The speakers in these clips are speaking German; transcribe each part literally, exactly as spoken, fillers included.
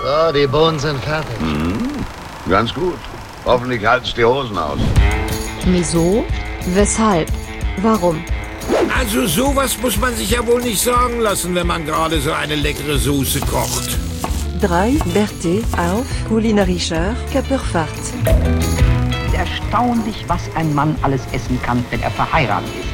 So, die Bohnen sind fertig. Mhm. Ganz gut. Hoffentlich halten's die Hosen aus. Wieso? Weshalb? Warum? Also sowas muss man sich ja wohl nicht sagen lassen, wenn man gerade so eine leckere Soße kocht. drei Berthe auf kulinarischer Körperfahrt. Erstaunlich, was ein Mann alles essen kann, wenn er verheiratet ist.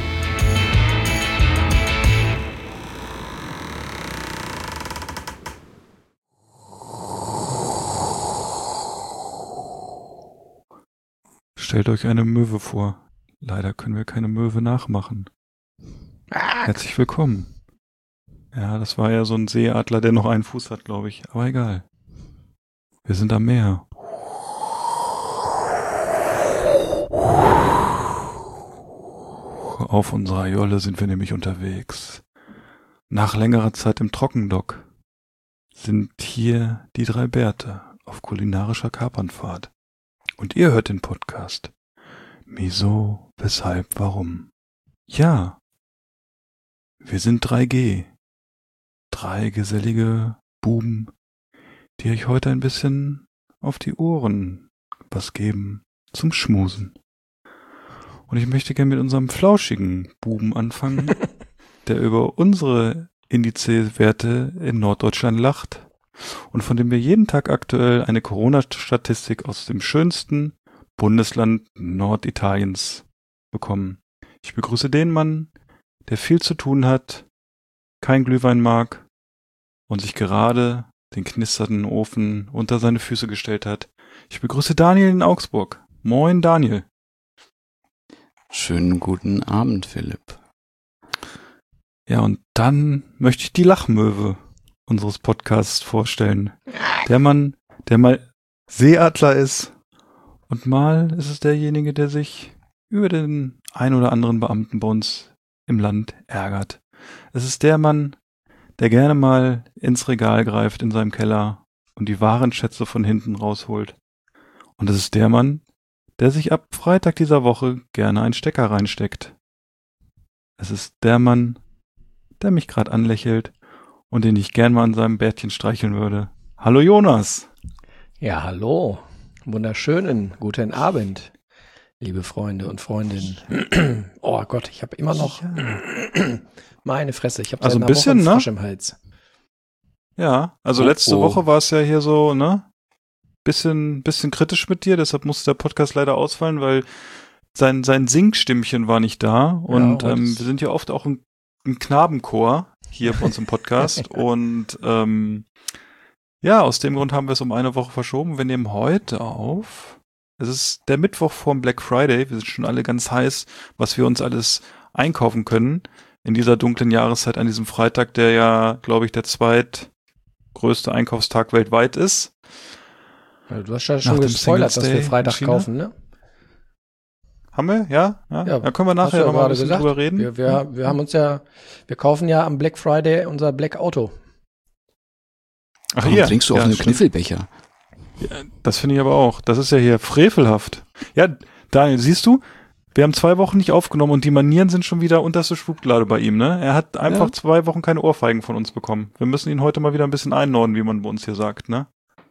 Stellt euch eine Möwe vor. Leider können wir keine Möwe nachmachen. Herzlich willkommen. Ja, das war ja so ein Seeadler, der noch einen Fuß hat, glaube ich. Aber egal. Wir sind am Meer. Auf unserer Jolle sind wir nämlich unterwegs. Nach längerer Zeit im Trockendock sind hier die drei Bärte auf kulinarischer Kapernfahrt. Und ihr hört den Podcast. Wieso, weshalb, warum? Ja, wir sind drei G. Drei gesellige Buben, die euch heute ein bisschen auf die Ohren was geben zum Schmusen. Und ich möchte gerne mit unserem flauschigen Buben anfangen, der über unsere Indizewerte in Norddeutschland lacht und von dem wir jeden Tag aktuell eine Corona-Statistik aus dem schönsten Bundesland Norditaliens bekommen. Ich begrüße den Mann, der viel zu tun hat, kein Glühwein mag und sich gerade den knisternden Ofen unter seine Füße gestellt hat. Ich begrüße Daniel in Augsburg. Moin, Daniel. Schönen guten Abend, Philipp. Ja, und dann möchte ich die Lachmöwe unseres Podcasts vorstellen. Der Mann, der mal Seeadler ist und mal ist es derjenige, der sich über den ein oder anderen Beamten bei uns im Land ärgert. Es ist der Mann, der gerne mal ins Regal greift in seinem Keller und die wahren Schätze von hinten rausholt. Und es ist der Mann, der sich ab Freitag dieser Woche gerne einen Stecker reinsteckt. Es ist der Mann, der mich gerade anlächelt und den ich gern mal an seinem Bärtchen streicheln würde. Hallo Jonas! Ja, hallo. Wunderschönen guten Abend, liebe Freunde und Freundinnen. Oh Gott, ich habe immer noch meine Fresse. Ich habe also seit ein einer bisschen, Woche einen Frosch ne? im Hals. Ja, also Oh, letzte oh. Woche war es ja hier so, ne? Bisschen, bisschen kritisch mit dir, deshalb musste der Podcast leider ausfallen, weil sein, sein Singstimmchen war nicht da und Ja, ähm, das- wir sind ja oft auch ein, ein Knabenchor hier bei uns im Podcast und ähm, ja, aus dem Grund haben wir es um eine Woche verschoben. Wir nehmen heute auf. Es ist der Mittwoch vorm Black Friday. Wir sind schon alle ganz heiß, was wir uns alles einkaufen können in dieser dunklen Jahreszeit an diesem Freitag, der ja, glaube ich, der zweitgrößte Einkaufstag weltweit ist. Ja, du hast ja Nach schon dem gespoilert, Singles dass Day wir in Freitag China? kaufen, ne? Haben wir? Ja? Ja, Ja, da können wir Hast du nachher ja noch mal ein gerade bisschen gesagt. drüber reden. Wir, wir, wir haben uns ja, wir kaufen ja am Black Friday unser Black Auto. Ach, Warum hier. trinkst du ja, auf einen stimmt. Kniffelbecher? Das finde ich aber auch. Das ist ja hier frevelhaft. Ja, Daniel, siehst du, wir haben zwei Wochen nicht aufgenommen und die Manieren sind schon wieder unterste Schublade bei ihm, ne? Er hat einfach Ja. zwei Wochen keine Ohrfeigen von uns bekommen. Wir müssen ihn heute mal wieder ein bisschen einnorden, wie man bei uns hier sagt, ne?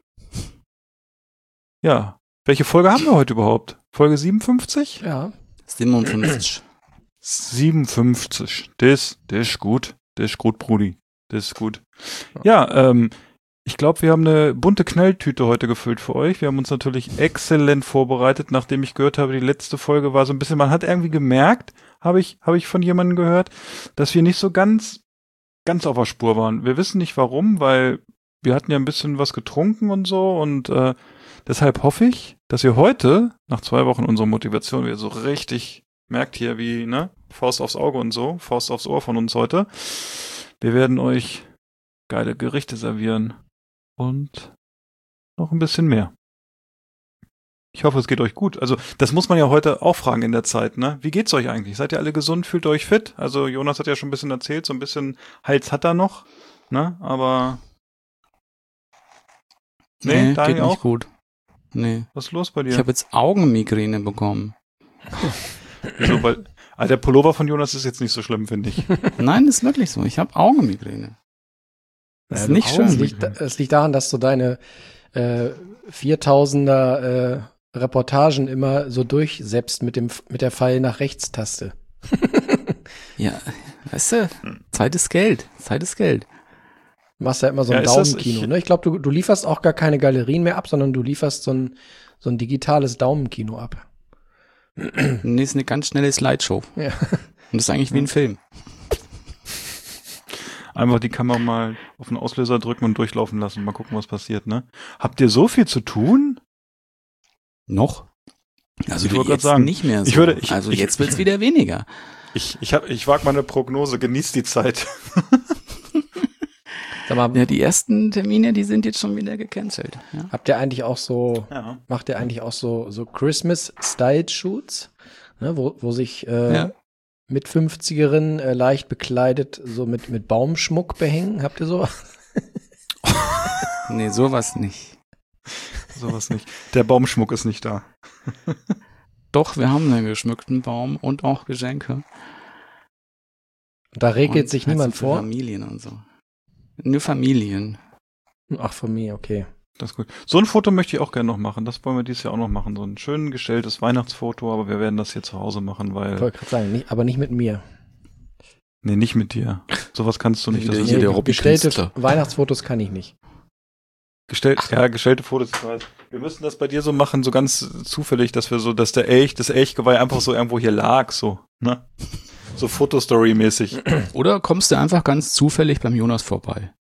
Ja. Welche Folge haben wir heute überhaupt? Folge siebenundfünfzig? Ja. siebenundfünfzig. siebenundfünfzig. Das, das ist gut. Das ist gut, Brudi. Das ist gut. Ja, ähm, ich glaube, wir haben eine bunte Knalltüte heute gefüllt für euch. Wir haben uns natürlich exzellent vorbereitet, nachdem ich gehört habe, die letzte Folge war so ein bisschen, man hat irgendwie gemerkt, habe ich, habe ich von jemandem gehört, dass wir nicht so ganz, ganz auf der Spur waren. Wir wissen nicht warum, weil wir hatten ja ein bisschen was getrunken und so und äh, deshalb hoffe ich, dass ihr heute, nach zwei Wochen unsere Motivation wieder so richtig merkt hier wie, ne, Faust aufs Auge und so, Faust aufs Ohr von uns heute. Wir werden euch geile Gerichte servieren und noch ein bisschen mehr. Ich hoffe, es geht euch gut. Also, das muss man ja heute auch fragen in der Zeit, ne? Wie geht's euch eigentlich? Seid ihr alle gesund? Fühlt ihr euch fit? Also, Jonas hat ja schon ein bisschen erzählt, so ein bisschen Hals hat er noch, ne? Aber Nee, Nee, Daniel geht nicht auch? gut. Nee. was ist los bei dir? Ich habe jetzt Augenmigräne bekommen. Wieso, weil, ah, der Pullover von Jonas ist jetzt nicht so schlimm, finde ich. Nein, ist wirklich so. Ich habe Augenmigräne. Das ist Ja, nicht du- schön. Es liegt, es liegt daran, dass du deine äh, viertausender äh, Reportagen immer so durchsetzt mit dem mit der Pfeil nach rechts Taste. Ja, weißt du, Zeit ist Geld. Zeit ist Geld. Du machst ja immer so ein Ja, ist das- Daumenkino. ich- Ne? Ich glaube, du, du lieferst auch gar keine Galerien mehr ab, sondern du lieferst so ein, so ein digitales Daumenkino ab. Nee, ist eine ganz schnelle Slideshow. Ja. Und das ist eigentlich wie ein Film. Einfach die Kamera mal auf den Auslöser drücken und durchlaufen lassen. Mal gucken, was passiert, ne? Habt ihr so viel zu tun? Noch? Also Ich wollte grad jetzt sagen, nicht mehr so. ich würde- ich- also ich- jetzt wird's wieder weniger. Ich, ich, hab, ich wage mal eine Prognose. Genießt die Zeit. Sag mal, Ja, die ersten Termine, die sind jetzt schon wieder gecancelt. Ja. habt ihr eigentlich auch so, Ja. macht ihr eigentlich auch so, so Christmas-Style-Shoots, ne, wo, wo sich äh, Ja. mit fünfzigerinnen äh, leicht bekleidet so mit, mit Baumschmuck behängen? Habt ihr so? Nee, sowas nicht. Sowas nicht. Der Baumschmuck ist nicht da. Doch, wir haben einen geschmückten Baum und auch Geschenke. Da regelt Und sich halt niemand so für vor? Familien und so. Nur Familien. Ach, von mir, okay. Das ist gut. So ein Foto möchte ich auch gerne noch machen. Das wollen wir dieses Jahr auch noch machen. So ein schön gestelltes Weihnachtsfoto, aber wir werden das hier zu Hause machen, Ich weil. wollte gerade sagen, nicht, aber nicht mit mir. Nee, nicht mit dir. Sowas kannst du nicht. Wieder Das ist hier der gestellte Hobby-Künstler. Weihnachtsfotos kann ich nicht. gestellt, ja, gestellte Fotos. Ich weiß. Wir müssen das bei dir so machen, so ganz zufällig, dass wir so, dass der Elch, das Elchgeweih einfach so irgendwo hier lag, so, ne? So Fotostory-mäßig. Oder kommst du einfach ganz zufällig beim Jonas vorbei?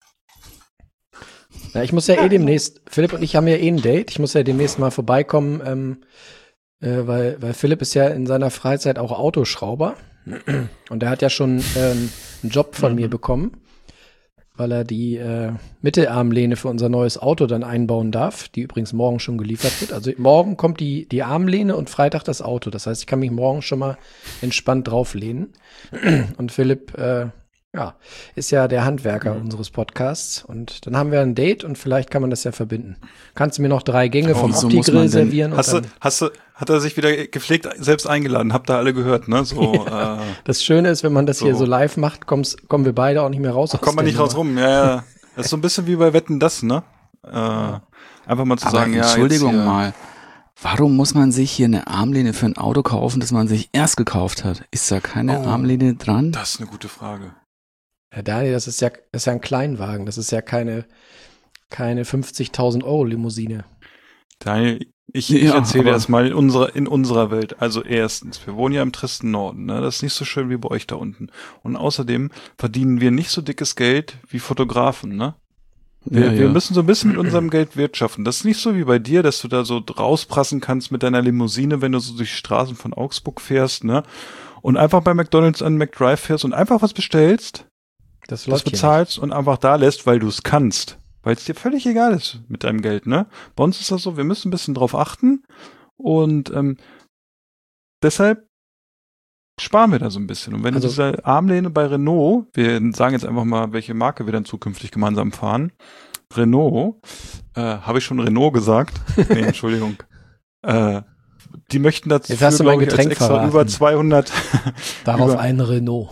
Ja, ich muss ja eh demnächst, Philipp und ich haben ja eh ein Date. Ich muss ja demnächst mal vorbeikommen, ähm, äh, weil, weil Philipp ist ja in seiner Freizeit auch Autoschrauber. Und er hat ja schon ähm, einen Job von mir bekommen, weil er die äh, Mittelarmlehne für unser neues Auto dann einbauen darf, die übrigens morgen schon geliefert wird. Also morgen kommt die, die Armlehne und Freitag das Auto. Das heißt, ich kann mich morgen schon mal entspannt drauflehnen. Und Philipp, äh, ja, ist ja der Handwerker Mhm. unseres Podcasts. Und dann haben wir ein Date und vielleicht kann man das ja verbinden. Kannst du mir noch drei Gänge vom wieso muss Opti-Grill man denn- servieren? Und Hast du, dann, hast du, hat er sich wieder gepflegt selbst eingeladen? Habt ihr alle gehört, ne? So, äh, das Schöne ist, wenn man das hier So. so live macht, kommst, kommen wir beide auch nicht mehr raus. aus kommt man der nicht raus Nummer. rum. Ja, ja. Das ist so ein bisschen wie bei Wetten, das, ne? Äh, einfach mal zu Aber sagen, ja. Entschuldigung jetzt hier, mal. Warum muss man sich hier eine Armlehne für ein Auto kaufen, das man sich erst gekauft hat? Ist da keine Oh. Armlehne dran? Das ist eine gute Frage. Ja, Daniel, das ist ja, das ist ja ein Kleinwagen. Das ist ja keine, keine fünfzigtausend Euro Limousine. Daniel, ich, Ja, ich erzähle aber- erst mal in unserer, in unserer Welt. Also erstens, wir wohnen ja im tristen Norden, ne? Das ist nicht so schön wie bei euch da unten. Und außerdem verdienen wir nicht so dickes Geld wie Fotografen, ne? Wir, Ja, wir ja. müssen so ein bisschen mit unserem Geld wirtschaften. Das ist nicht so wie bei dir, dass du da so rausprassen kannst mit deiner Limousine, wenn du so durch die Straßen von Augsburg fährst, ne? Und einfach bei McDonald's an McDrive fährst und einfach was bestellst, Das das läuft hier bezahlst und einfach da lässt, weil du es kannst. Weil es dir völlig egal ist mit deinem Geld, ne? Bei uns ist das so, wir müssen ein bisschen drauf achten und ähm, deshalb sparen wir da so ein bisschen. Und wenn Also- diese Armlehne bei Renault, wir sagen jetzt einfach mal, welche Marke wir dann zukünftig gemeinsam fahren, Renault, äh, habe ich schon Renault gesagt? Nee, Entschuldigung. äh, die möchten dazu, Jetzt hast du mein glaube ich, als Getränk extra verraten. über zweihundert nicht. Darauf über- ein Renault.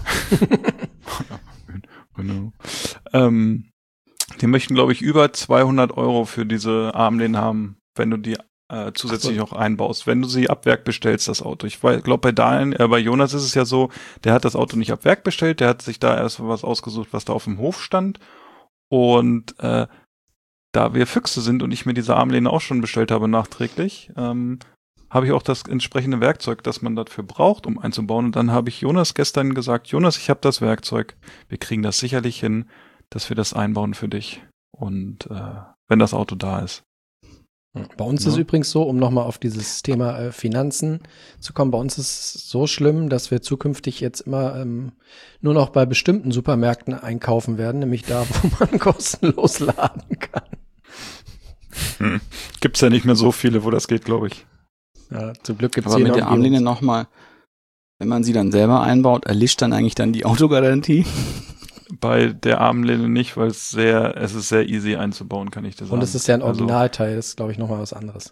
Renault. Ähm, die möchten, glaube ich, über zweihundert Euro für diese Armlehnen haben, wenn du die äh, zusätzlich noch einbaust. Wenn du sie ab Werk bestellst, das Auto. Ich glaube, bei Daniel, äh, bei Jonas ist es ja so, der hat das Auto nicht ab Werk bestellt, der hat sich da erst was ausgesucht, was da auf dem Hof stand. Und äh, da wir Füchse sind und ich mir diese Armlehne auch schon bestellt habe nachträglich, ähm, habe ich auch das entsprechende Werkzeug, das man dafür braucht, um einzubauen. Und dann habe ich Jonas gestern gesagt, Jonas, ich habe das Werkzeug. Wir kriegen das sicherlich hin, dass wir das einbauen für dich. Und äh, wenn das Auto da ist. Bei uns Ja. ist übrigens so, um nochmal auf dieses Thema äh, Finanzen zu kommen, bei uns ist es so schlimm, dass wir zukünftig jetzt immer ähm, nur noch bei bestimmten Supermärkten einkaufen werden, nämlich da, wo man kostenlos laden kann. Hm. Gibt's ja nicht mehr so viele, wo das geht, glaube ich. Ja, zum Glück gibt es Aber hier mit noch der Armlehne nochmal, wenn man sie dann selber einbaut, erlischt dann eigentlich dann die Autogarantie? Bei der Armlehne nicht, weil es sehr, es ist sehr easy einzubauen, kann ich dir sagen. Und es ist ja ein Also, Originalteil, das ist, glaube ich, nochmal was anderes.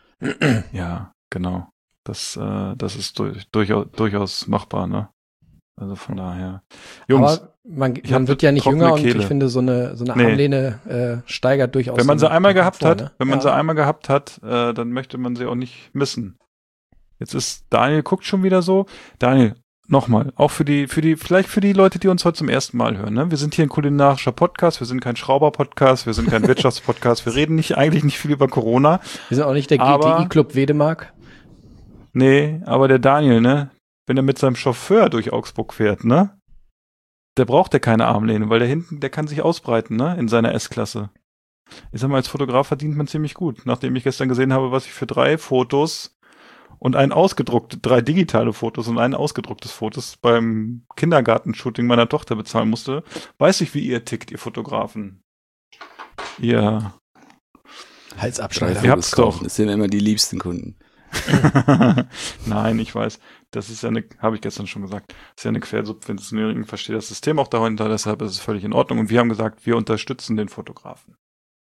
ja, genau. Das, äh, das ist durch, durchaus, durchaus machbar, ne? Also von daher. Jungs, Aber man, ich man hab wird ja nicht trockene jünger und Kehle. ich finde, so eine, so eine Nee. Armlehne äh, steigert durchaus. wenn man den- sie einmal den gehabt Komfort, hat, ne? wenn man ja. sie einmal gehabt hat, äh, dann möchte man sie auch nicht missen. Jetzt ist Daniel guckt schon wieder so. Daniel, nochmal, auch für die, für die, vielleicht für die Leute, die uns heute zum ersten Mal hören, ne? Wir sind hier ein kulinarischer Podcast, wir sind kein Schrauber-Podcast, wir sind kein Wirtschaftspodcast, wir reden nicht, eigentlich nicht viel über Corona. Wir sind auch nicht der Aber- G T I-Club Wedemark. Nee, aber der Daniel, ne? Wenn er mit seinem Chauffeur durch Augsburg fährt, ne? Der braucht ja keine Armlehne, weil der hinten, der kann sich ausbreiten, ne? In seiner S-Klasse. Ich sag mal, als Fotograf verdient man ziemlich gut. Nachdem ich gestern gesehen habe, was ich für drei Fotos und ein ausgedrucktes, drei digitale Fotos und ein ausgedrucktes Fotos beim Kindergartenshooting meiner Tochter bezahlen musste, weiß ich, wie ihr tickt, ihr Fotografen. Ihr, Halsabschneider. Ihr habt's doch. Das sind immer die liebsten Kunden. Nein, ich weiß, das ist ja eine, habe ich gestern schon gesagt, ist ja eine Quersubventionierung, ich verstehe das System auch dahinter, deshalb ist es völlig in Ordnung und wir haben gesagt, wir unterstützen den Fotografen.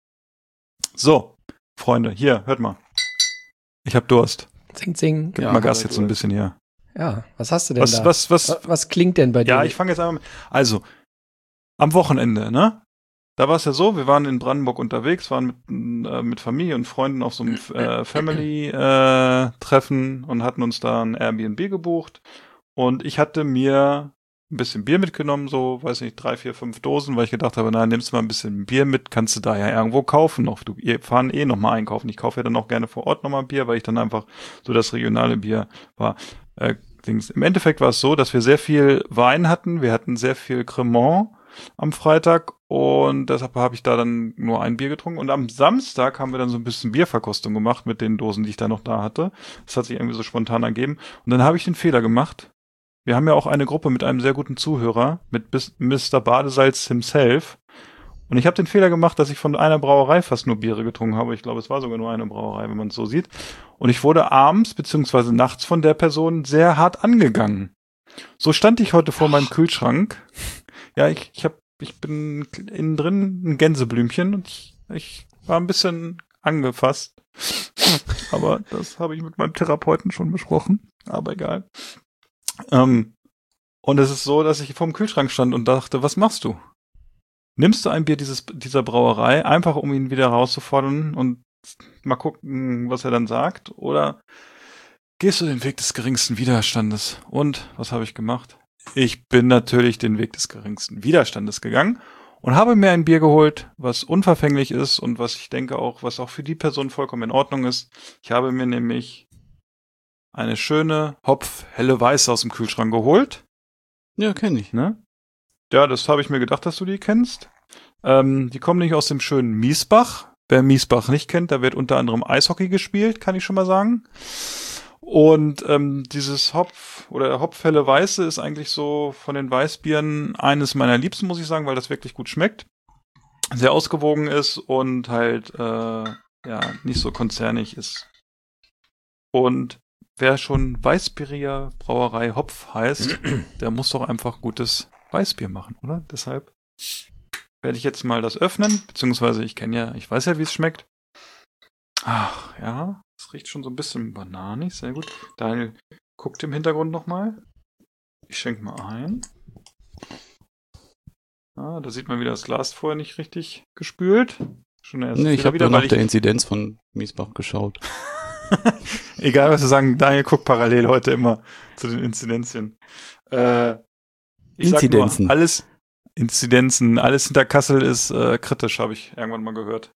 So, Freunde, hier, hört mal. Ich hab Durst. Zing, zing. Gib Ja, mal Gas aber jetzt so ein du- bisschen hier. Ja, was hast du denn Was, da? was, was, was, was klingt denn bei dir? ja, ich fange jetzt einmal mit, also, am Wochenende, ne? Da war es ja so, wir waren in Brandenburg unterwegs, waren mit, äh, mit Familie und Freunden auf so einem äh, Family-Treffen und hatten uns da ein Airbnb gebucht. Und ich hatte mir ein bisschen Bier mitgenommen, so, weiß nicht, drei, vier, fünf Dosen, weil ich gedacht habe, na, nimmst du mal ein bisschen Bier mit, kannst du da ja irgendwo kaufen noch. Du, wir fahren eh noch mal einkaufen. Ich kaufe ja dann auch gerne vor Ort noch mal Bier, weil ich dann einfach so das regionale Bier war. Äh, Dings. Im Endeffekt war es so, dass wir sehr viel Wein hatten. Wir hatten sehr viel Cremant am Freitag und deshalb habe ich da dann nur ein Bier getrunken und am Samstag haben wir dann so ein bisschen Bierverkostung gemacht mit den Dosen, die ich da noch da hatte. Das hat sich irgendwie so spontan ergeben und dann habe ich den Fehler gemacht. Wir haben ja auch eine Gruppe mit einem sehr guten Zuhörer, mit Bis- Mister Badesalz himself und ich habe den Fehler gemacht, dass ich von einer Brauerei fast nur Biere getrunken habe. Ich glaube, es war sogar nur eine Brauerei, wenn man es so sieht. Und ich wurde abends beziehungsweise nachts von der Person sehr hart angegangen. So stand ich heute vor meinem Kühlschrank. Ja, ich, ich hab, ich bin innen drin ein Gänseblümchen und ich, ich war ein bisschen angefasst. Aber das habe ich mit meinem Therapeuten schon besprochen. Aber egal. Ähm, und es ist so, dass ich vorm Kühlschrank stand und dachte, was machst du? Nimmst du ein Bier dieses, dieser Brauerei, einfach um ihn wieder herauszufordern und mal gucken, was er dann sagt? Oder gehst du den Weg des geringsten Widerstandes? Und was habe ich gemacht? Ich bin natürlich den Weg des geringsten Widerstandes gegangen und habe mir ein Bier geholt, was unverfänglich ist und was ich denke auch, was auch für die Person vollkommen in Ordnung ist. Ich habe mir nämlich eine schöne Hopf-helle Weiße aus dem Kühlschrank geholt. Ja, kenne ich. Ne? Ja, das habe ich mir gedacht, dass du die kennst. Ähm, die kommen nicht aus dem schönen Miesbach. Wer Miesbach nicht kennt, da wird unter anderem Eishockey gespielt, kann ich schon mal sagen. Und ähm, dieses Hopf oder Hopfhelle Weiße ist eigentlich so von den Weißbieren eines meiner Liebsten, muss ich sagen, weil das wirklich gut schmeckt. Sehr ausgewogen ist und halt äh, ja nicht so konzernig ist. Und wer schon Weißbieriger Brauerei Hopf heißt, der muss doch einfach gutes Weißbier machen, oder? Deshalb werde ich jetzt mal das öffnen, beziehungsweise ich kenne ja, ich weiß ja, wie es schmeckt. Ach, ja, es riecht schon so ein bisschen bananig, sehr gut. Daniel guckt im Hintergrund nochmal. Ich schenke mal ein. Ah, da sieht man wieder, das Glas vorher nicht richtig gespült. Schon der erste Nee, ich Fehler habe wieder, nur nach weil der ich, Inzidenz von Miesbach geschaut. egal was wir sagen, Daniel guckt parallel heute immer zu den Inzidenzien. Äh, ich sag Inzidenzen. nur, alles Inzidenzen, alles hinter Kassel ist äh, kritisch, habe ich irgendwann mal gehört.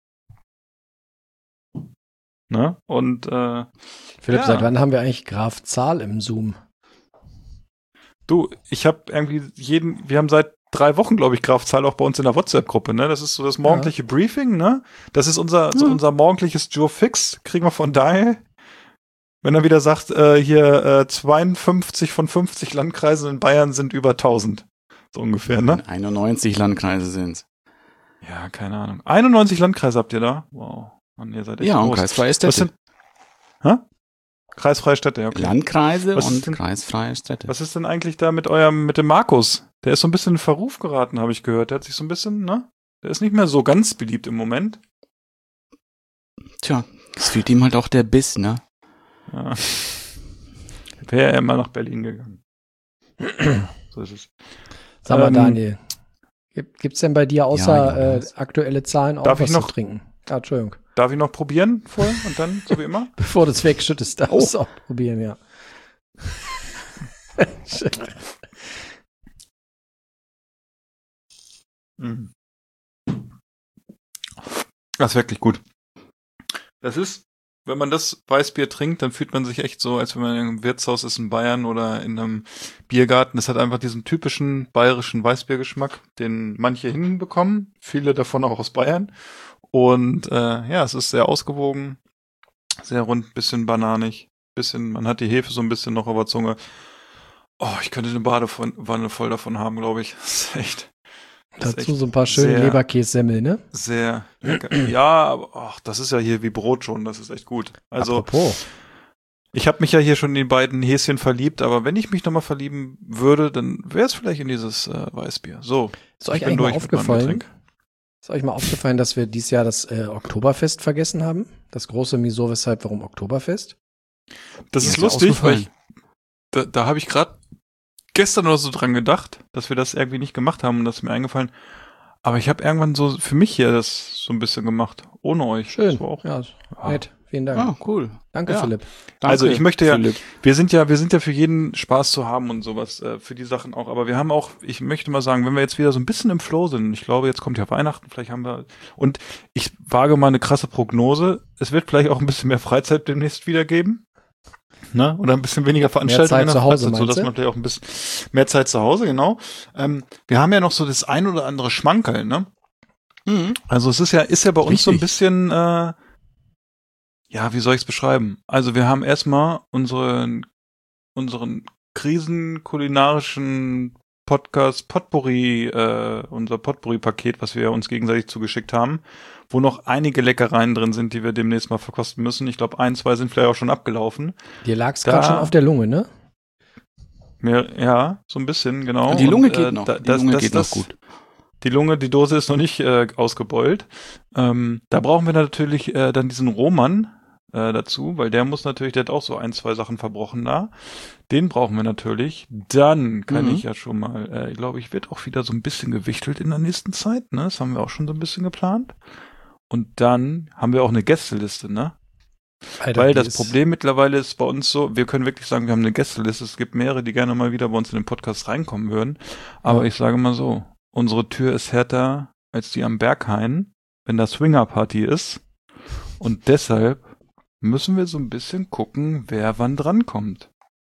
Ne? Und äh, Philipp, ja. seit wann haben wir eigentlich Graf Zahl im Zoom? Du, ich habe irgendwie jeden, wir haben seit drei Wochen, glaube ich, Graf Zahl auch bei uns in der WhatsApp-Gruppe, ne? Das ist so das morgendliche ja. Briefing, ne? Das ist unser, so unser morgendliches Joe Fix, kriegen wir von Daniel. Wenn er wieder sagt, äh, hier äh, zweiundfünfzig von fünfzig Landkreisen in Bayern sind über tausend. So ungefähr, ne? einundneunzig Landkreise sind's. Ja, keine Ahnung. einundneunzig Landkreise habt ihr da? Wow. Mann, ihr seid echt Ja, und groß. kreisfreie Was Städte. sind, hä? Kreisfreie Städte, ja, okay. Landkreise Was ist und denn- kreisfreie Städte. Was ist denn eigentlich da mit eurem, mit dem Markus? Der ist so ein bisschen in Verruf geraten, habe ich gehört. Der hat sich so ein bisschen, ne? Der ist nicht mehr so ganz beliebt im Moment. Tja, es fehlt ihm halt auch der Biss, ne? Ja. Wäre er mal nach Berlin gegangen. So ist es. Sag mal, Ähm, Daniel, gibt, gibt's denn bei dir außer Ja, äh, Jonas. aktuelle Zahlen auch Darf was ich noch- zu trinken? Ja, Entschuldigung. Darf ich noch probieren vorher und dann, so wie immer? Bevor du es wegschüttest, darfst du auch probieren, ja. Mhm. Das ist wirklich gut. Das ist, wenn man das Weißbier trinkt, dann fühlt man sich echt so, als wenn man in einem Wirtshaus ist in Bayern oder in einem Biergarten. Das hat einfach diesen typischen bayerischen Weißbiergeschmack, den manche hinbekommen, viele davon auch aus Bayern. Und äh, ja, es ist sehr ausgewogen, sehr rund, bisschen bananig, bisschen, man hat die Hefe so ein bisschen noch auf der Zunge. Oh, ich könnte eine Badewanne voll davon haben, glaube ich. Das ist echt. Das ist Dazu echt so ein paar schöne sehr- Leberkässemmel, ne? Sehr lecker. Ja, aber ach, das ist ja hier wie Brot schon, das ist echt gut. Also Apropos. ich habe mich ja hier schon in die beiden Häschen verliebt, aber wenn ich mich nochmal verlieben würde, dann wäre es vielleicht in dieses äh, Weißbier. So, Ist euch ich bin eigentlich mal durch mit meinem aufgefallen, Getränk. ist euch mal aufgefallen, dass wir dieses Jahr das äh, Oktoberfest vergessen haben? Das große Wieso, weshalb, warum Oktoberfest? Das Mir ist ist ja lustig, weil ausgefallen. ich, da, da habe ich gerade gestern oder so dran gedacht, dass wir das irgendwie nicht gemacht haben und das ist mir eingefallen. Aber ich habe irgendwann so für mich hier das so ein bisschen gemacht, ohne euch. Schön. Das war auch, Ja, Ah. nett. Vielen Dank. Ah, cool. Danke, Ja. Philipp. Danke, Also ich möchte ja, Philipp. wir sind ja, wir sind ja für jeden Spaß zu haben und sowas, äh, für die Sachen auch. Aber wir haben auch, ich möchte mal sagen, wenn wir jetzt wieder so ein bisschen im Flow sind, ich glaube, jetzt kommt ja Weihnachten, vielleicht haben wir, und ich wage mal eine krasse Prognose, es wird vielleicht auch ein bisschen mehr Freizeit demnächst wieder geben. Ne? Oder ein bisschen weniger Veranstaltungen Zeit in der zu Hause, Freizeit, so dass meinst du? man vielleicht auch ein bisschen mehr Zeit zu Hause, genau. Ähm, wir haben ja noch so das ein oder andere Schmankerl, ne? Mhm. Also es ist ja, ist ja bei uns so ein Richtig. bisschen, äh, ja, wie soll ich es beschreiben? Also wir haben erstmal unseren, unseren krisenkulinarischen Podcast Potpourri, äh, unser Potpourri-Paket, was wir uns gegenseitig zugeschickt haben, wo noch einige Leckereien drin sind, die wir demnächst mal verkosten müssen. Ich glaube, ein, zwei sind vielleicht auch schon abgelaufen. Dir lag's Da- gerade schon auf der Lunge, ne? Mehr, ja, so ein bisschen, genau. Die Lunge Und, geht äh, noch. da- Die das- Lunge das- geht das- noch gut. Die Lunge, die Dose ist noch nicht äh, ausgebeult. Ähm, da brauchen wir natürlich äh, dann diesen Roman äh, dazu, weil der muss natürlich, der hat auch so ein, zwei Sachen verbrochen da. Den brauchen wir natürlich. Dann kann Mhm. ich ja schon mal, äh, ich glaube, ich wird auch wieder so ein bisschen gewichtelt in der nächsten Zeit. Ne? Das haben wir auch schon so ein bisschen geplant. Und dann haben wir auch eine Gästeliste, ne? Alter, Weil die das ist- Problem mittlerweile ist bei uns so, wir können wirklich sagen, wir haben eine Gästeliste. Es gibt mehrere, die gerne mal wieder bei uns in den Podcast reinkommen würden. Aber Ja. ich sage mal so, unsere Tür ist härter als die am Berghain, wenn da Swinger-Party ist. Und deshalb müssen wir so ein bisschen gucken, wer wann drankommt.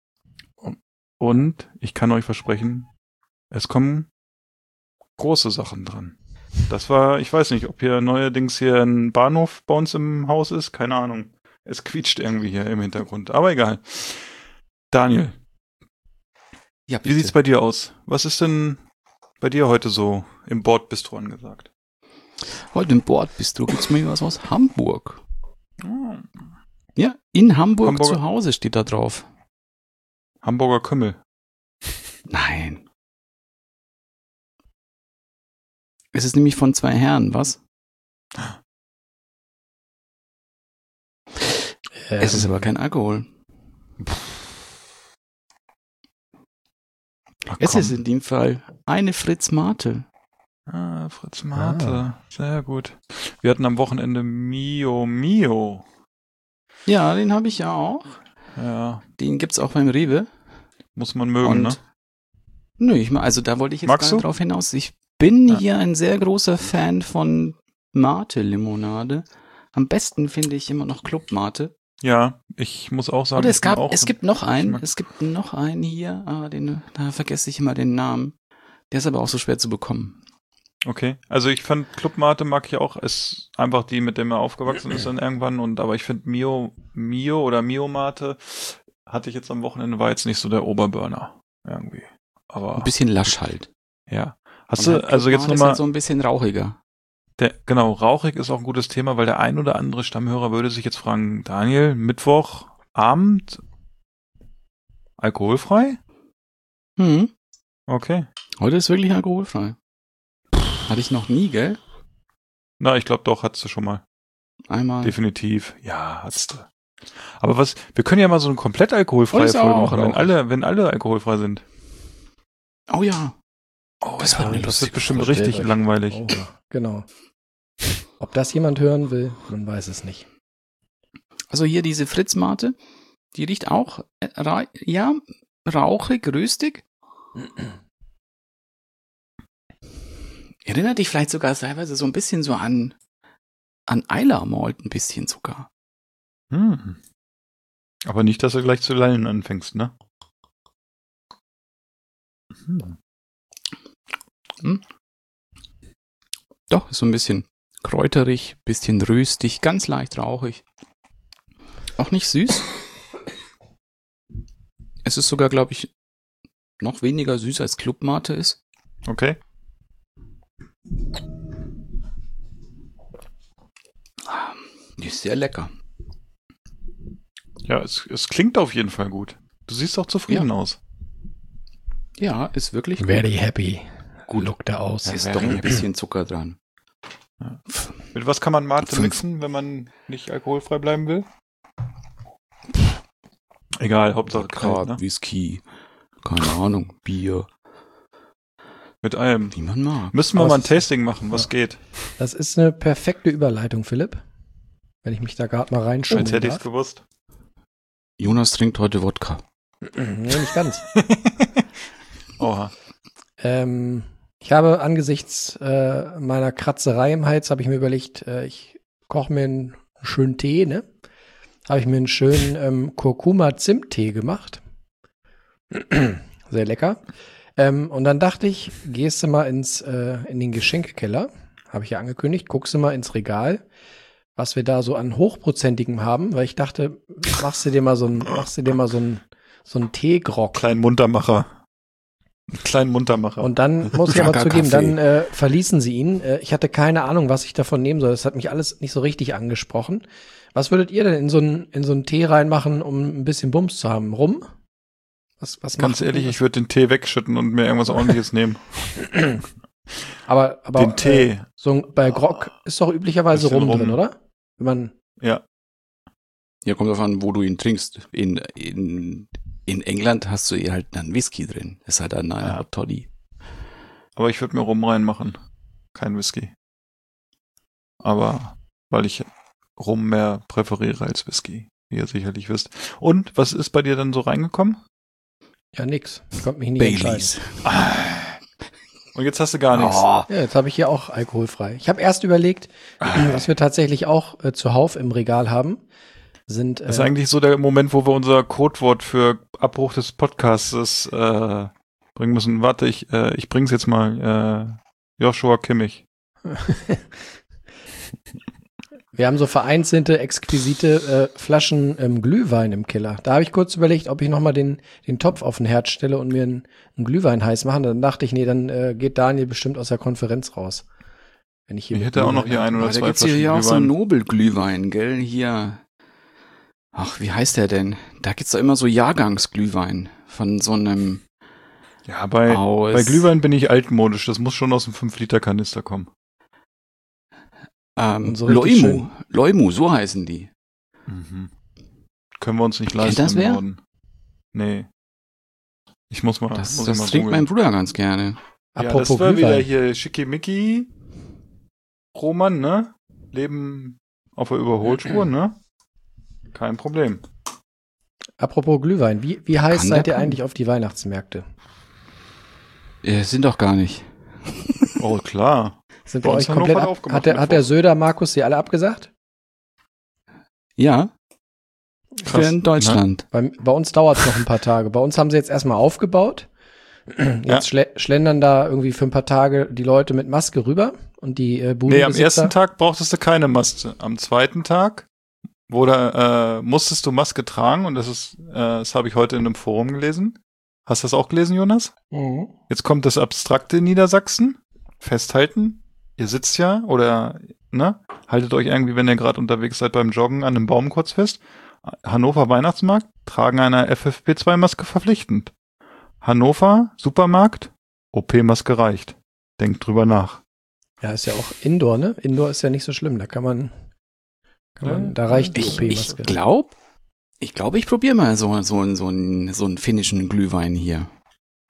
Und ich kann euch versprechen, es kommen große Sachen dran. Das war, ich weiß nicht, ob hier neuerdings hier ein Bahnhof bei uns im Haus ist, keine Ahnung. Es quietscht irgendwie hier im Hintergrund, aber egal. Daniel, Ja, wie sieht's bei dir aus? Was ist denn bei dir heute so im Bordbistro angesagt? Heute im Bordbistro gibt's mir was aus Hamburg. Oh, Ja, in Hamburg Hamburger- zu Hause steht da drauf. Hamburger Kümmel. Nein. Es ist nämlich von zwei Herren, was? Ähm, Es ist aber kein Alkohol. Ach, Es komm. ist in dem Fall eine Fritz Mate. Ah, Fritz Mate. Sehr gut. Wir hatten am Wochenende Mio Mio. Ja, den habe ich ja auch. Ja, Den gibt's auch beim Rewe. muss man mögen, Und ne? nö, ich ma- also da wollte ich jetzt Magst gar du? drauf hinaus. Ich bin Ja. hier ein sehr großer Fan von Mate-Limonade. Am besten finde ich immer noch Club Mate. Ja, ich muss auch sagen, Oder es ich bin gab, auch es gibt noch einen, mag- es gibt noch einen hier, ah, den, da vergesse ich immer den Namen. Der ist aber auch so schwer zu bekommen. Okay, also ich fand Club Mate mag ich auch, ist einfach die, mit dem er aufgewachsen ist dann irgendwann und aber ich finde Mio Mio oder Mio Mate hatte ich jetzt am Wochenende, war jetzt nicht so der Oberburner irgendwie. Aber Ein bisschen lasch halt. ja. Hast Und du halt Club also jetzt Mate ist nochmal halt so ein bisschen rauchiger. der genau, rauchig ist auch ein gutes Thema, weil der ein oder andere Stammhörer würde sich jetzt fragen, Daniel, Mittwochabend alkoholfrei? Hm. Okay. Heute ist wirklich alkoholfrei. Hatte ich noch nie, gell? Na, ich glaube doch, hattest du schon mal. Einmal. Definitiv. Ja, hattest du. Aber was, wir können ja mal so eine komplett alkoholfreie Und ist Folge auch machen, wenn rauchig. alle, wenn alle alkoholfrei sind. Oh ja. Oh, Das das, wird eine das lustige wird bestimmt Folge. richtig Stellt euch- langweilig. Oh, genau. Ob das jemand hören will, man weiß es nicht. Also hier diese Fritz-Mate, die riecht auch, äh, ra- ja, rauchig, röstig. Erinnert dich vielleicht sogar teilweise so ein bisschen so an, an Isla Malt, ein bisschen sogar. Hm. Aber nicht, dass du gleich zu lallen anfängst, ne? Hm. Hm? Doch, ist so ein bisschen kräuterig, bisschen röstig, ganz leicht rauchig. Auch nicht süß. Es ist sogar, glaube ich, noch weniger süß als Club-Mate ist. Okay. Die ist sehr lecker. Ja, es, es klingt auf jeden Fall gut. Du siehst auch zufrieden Ja. aus. Ja, ist wirklich Very happy. Gut. Look da aus. Da ist doch ein bisschen Zucker dran. Mit was kann man Mate Fünf. mixen, wenn man nicht alkoholfrei bleiben will? Egal, Hauptsache kalt, Wodka, ne? Whisky, keine Ahnung, Bier, Mit allem. wie man mag. Müssen wir Aber mal ein es ist- Tasting machen, was Ja. geht. Das ist eine perfekte Überleitung, Philipp. Wenn ich mich da gerade mal Als reinschauen hätte ich es darf. gewusst. Jonas trinkt heute Wodka. Nee, nicht ganz. Oha. Ähm, ich habe angesichts äh, meiner Kratzerei im Hals, habe ich mir überlegt, äh, ich koche mir einen schönen Tee, ne? Habe ich mir einen schönen ähm, Kurkuma-Zimt-Tee gemacht. Sehr lecker. Ähm, und dann dachte ich, gehst du mal ins, äh, in den Geschenkekeller, habe ich ja angekündigt, guckst du mal ins Regal, was wir da so an Hochprozentigem haben, weil ich dachte, machst du dir mal so ein, machst du dir mal so ein, so ein Teegrog. Kleinen Muntermacher. Einen kleinen Muntermacher. Und dann muss ich aber Jagger zugeben, Kaffee. dann äh, verließen sie ihn. Äh, ich hatte keine Ahnung, was ich davon nehmen soll. Das hat mich alles nicht so richtig angesprochen. Was würdet ihr denn in so einen in so einen Tee reinmachen, um ein bisschen Bums zu haben? Rum? Was, was Ganz macht- ehrlich, ich würde den Tee wegschütten und mir irgendwas ordentliches nehmen. aber, aber den Äh, Tee. so ein, bei Grog ist doch üblicherweise Bisschen Rum Rum. drin, oder? Wenn man Ja. Ja, kommt drauf an, wo du ihn trinkst. In, in, in England hast du eh halt dann Whisky drin. Es hat dann eine Ja. Hot Toddy. Aber ich würde mir Rum reinmachen. Kein Whisky. Aber weil ich Rum mehr präferiere als Whisky, wie ihr sicherlich wisst. Und was ist bei dir dann so reingekommen? ja nix. Ich konnte mich nicht Baileys. Und jetzt hast du gar nichts. Oh, entscheiden. Ja, jetzt habe ich hier auch alkoholfrei. Ich habe erst überlegt, was wir tatsächlich auch äh, zuhauf im Regal haben, sind äh, Das ist eigentlich so der Moment, wo wir unser Codewort für Abbruch des Podcasts äh, bringen müssen. Warte, ich, äh, ich bring's jetzt mal. Äh, Joshua Kimmich. wir haben so vereinzelte, exquisite äh, Flaschen ähm, Glühwein im Keller. Da habe ich kurz überlegt, ob ich nochmal den, den Topf auf den Herd stelle und mir einen, einen Glühwein heiß machen. Dann dachte ich, nee, dann äh, geht Daniel bestimmt aus der Konferenz raus. Wenn ich hier Ich mit hätte auch noch Glühwein- hier ein oder da zwei gibt's hier, Flaschen hier auch so einen Glühwein. Nobelglühwein, gell? Hier. Ach, wie heißt der denn? Da gibt's doch immer so Jahrgangsglühwein von so einem Ja, bei, aus. bei Glühwein bin ich altmodisch. Das muss schon aus dem fünf Liter Kanister kommen. Ähm, Und so richtig Loimu. schön. Loimu, so heißen die. Mhm. Können wir uns nicht Kennt leisten das im wer? Norden. Nee. Ich muss mal, Das, muss ich das mal trinkt mein googeln. Bruder ganz gerne. Ja, Apropos das war wieder Glühwein. hier Schickimicki. Roman, ne? Leben auf der Überholspur, ne? Kein Problem. Apropos Glühwein, wie, wie heiß Kann seid der ihr kommen? eigentlich auf die Weihnachtsmärkte? Äh, sind doch gar nicht. Oh, klar. Sind Bei bei uns euch Hannover komplett hat ab, aufgemacht hat, der, hat der Mittwoch. Söder, Markus, sie alle abgesagt? Ja, Krass. für in Deutschland. Bei, bei uns dauert es noch ein paar Tage. Bei uns haben sie jetzt erstmal aufgebaut. Jetzt Ja. schle schlendern da irgendwie für ein paar Tage die Leute mit Maske rüber und die äh, Nee, am Budenbesitzer. ersten Tag brauchtest du keine Maske. Am zweiten Tag wurde, äh, musstest du Maske tragen und das ist, äh, das habe ich heute in einem Forum gelesen. Hast du das auch gelesen, Jonas? Mhm. Jetzt kommt das Abstrakte in Niedersachsen. Festhalten. Ihr sitzt ja oder, ne? Haltet euch irgendwie, wenn ihr gerade unterwegs seid beim Joggen, an einem Baum kurz fest. Hannover Weihnachtsmarkt, Tragen einer F F P zwei Maske verpflichtend. Hannover Supermarkt, O P-Maske reicht. Denkt drüber nach. Ja, ist ja auch Indoor, ne? Indoor ist ja nicht so schlimm. Da kann man, kann Ja. man da reicht die Ich, ich O P-Maske. glaube, ich glaube, ich probiere mal so, so, so, einen, so einen finnischen Glühwein hier.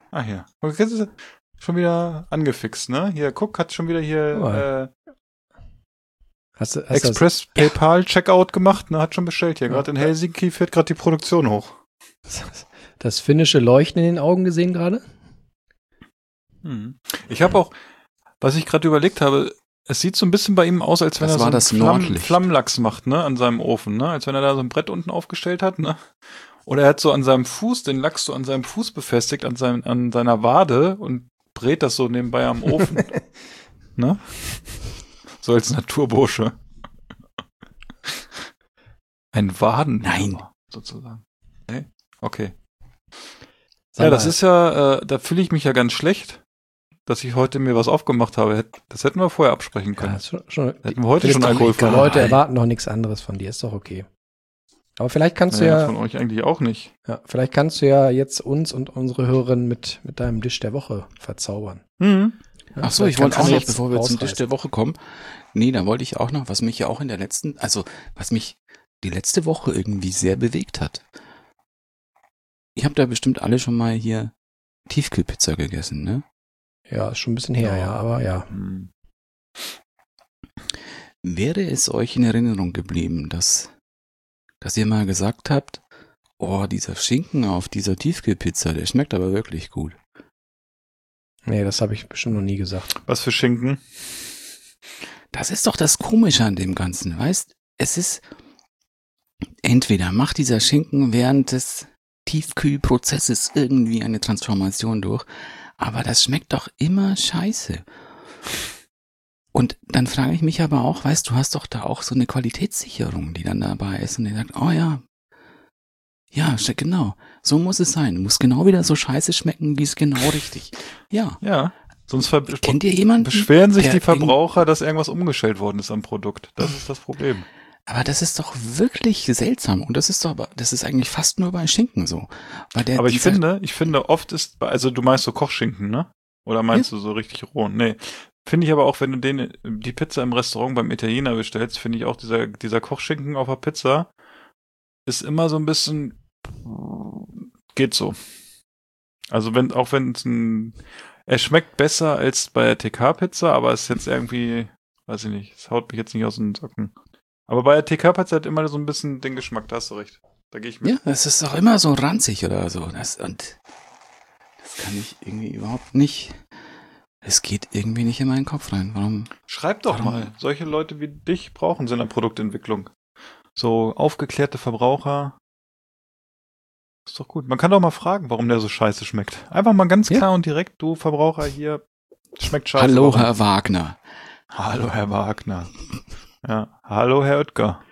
Ah, hier. Okay, jetzt ist er schon wieder angefixt, ne? Hier, guck, hat schon wieder hier äh, Hast du, hast Express PayPal Checkout gemacht, ne? Hat schon bestellt hier. Gerade in Helsinki fährt gerade die Produktion hoch. das, das finnische Leuchten in den Augen gesehen gerade? Hm. Ich habe auch, was ich gerade überlegt habe, es sieht so ein bisschen bei ihm aus, als wenn Das er so war einen das Flamm, Nordlicht. Flammlachs macht, ne? An seinem Ofen, ne? Als wenn er da so ein Brett unten aufgestellt hat, ne? Oder er hat so an seinem Fuß, den Lachs so an seinem Fuß befestigt, an, seinem, an seiner Wade und brät das so nebenbei am Ofen. Ne? So als Naturbursche. Ein Waden. Nein. Sozusagen. Nee? Okay. Sag Ja, das mal, ist ja, äh, da fühle ich mich ja ganz schlecht, dass ich heute mir was aufgemacht habe. Das hätten wir vorher absprechen ja, können. ist schon, schon, Hätten wir heute Philipp, schon die alkoholfrei. Leute erwarten noch nichts anderes von dir, ist doch okay. Aber vielleicht kannst Naja, du von ja, euch eigentlich auch nicht. ja, vielleicht kannst du ja jetzt uns und unsere Hörerinnen mit, mit deinem Dish der Woche verzaubern. Mhm. Ja, Ach so, ich vielleicht wollte kannst auch du noch, jetzt bevor wir zum Tisch rausreißen. der Woche kommen. Nee, da wollte ich auch noch, was mich ja auch in der letzten, also was mich die letzte Woche irgendwie sehr bewegt hat. Ihr habt ja bestimmt alle schon mal hier Tiefkühlpizza gegessen, ne? Ja, ist schon ein bisschen her, ja, aber ja. Hm. Wäre es euch in Erinnerung geblieben, dass, dass ihr mal gesagt habt, oh, dieser Schinken auf dieser Tiefkühlpizza, der schmeckt aber wirklich gut. Nee, das habe ich bestimmt noch nie gesagt. Was für Schinken? Das ist doch das Komische an dem Ganzen, weißt? Es ist, entweder macht dieser Schinken während des Tiefkühlprozesses irgendwie eine Transformation durch, aber das schmeckt doch immer scheiße. Und dann frage ich mich aber auch, weißt du, hast doch da auch so eine Qualitätssicherung, die dann dabei ist und die sagt, oh ja, ja, genau, so muss es sein, muss genau wieder so scheiße schmecken, wie es genau richtig. Ja. Ja. Sonst ver- Kennt ihr jemanden? beschweren sich der die Verbraucher, dass irgendwas umgestellt worden ist am Produkt. Das ist das Problem. Aber das ist doch wirklich seltsam und das ist doch, das ist eigentlich fast nur bei Schinken so. Weil der, Aber ich dieser- finde, ich finde oft ist, also du meinst so Kochschinken, ne? Oder meinst du so richtig roh? Nee. Finde ich aber auch, wenn du den, die Pizza im Restaurant beim Italiener bestellst, finde ich auch dieser, dieser Kochschinken auf der Pizza ist immer so ein bisschen, geht so. Also wenn, auch wenn es ein, er schmeckt besser als bei der T K-Pizza, aber es ist jetzt irgendwie, weiß ich nicht, es haut mich jetzt nicht aus den Socken. Aber bei der T K-Pizza hat immer so ein bisschen den Geschmack, da hast du recht. Da gehe ich mit. Ja, das ist doch immer so ranzig oder so. Das, und das kann ich irgendwie überhaupt nicht. Es geht irgendwie nicht in meinen Kopf rein. Warum? Schreib doch Warum? mal. Solche Leute wie dich brauchen sie in der Produktentwicklung. So aufgeklärte Verbraucher. Ist doch gut. Man kann doch mal fragen, warum der so scheiße schmeckt. Einfach mal ganz Ja. klar und direkt, du Verbraucher hier, schmeckt scheiße. Hallo, Warum? Herr Wagner. Hallo, Herr Wagner. Ja. Hallo, Herr Oetker.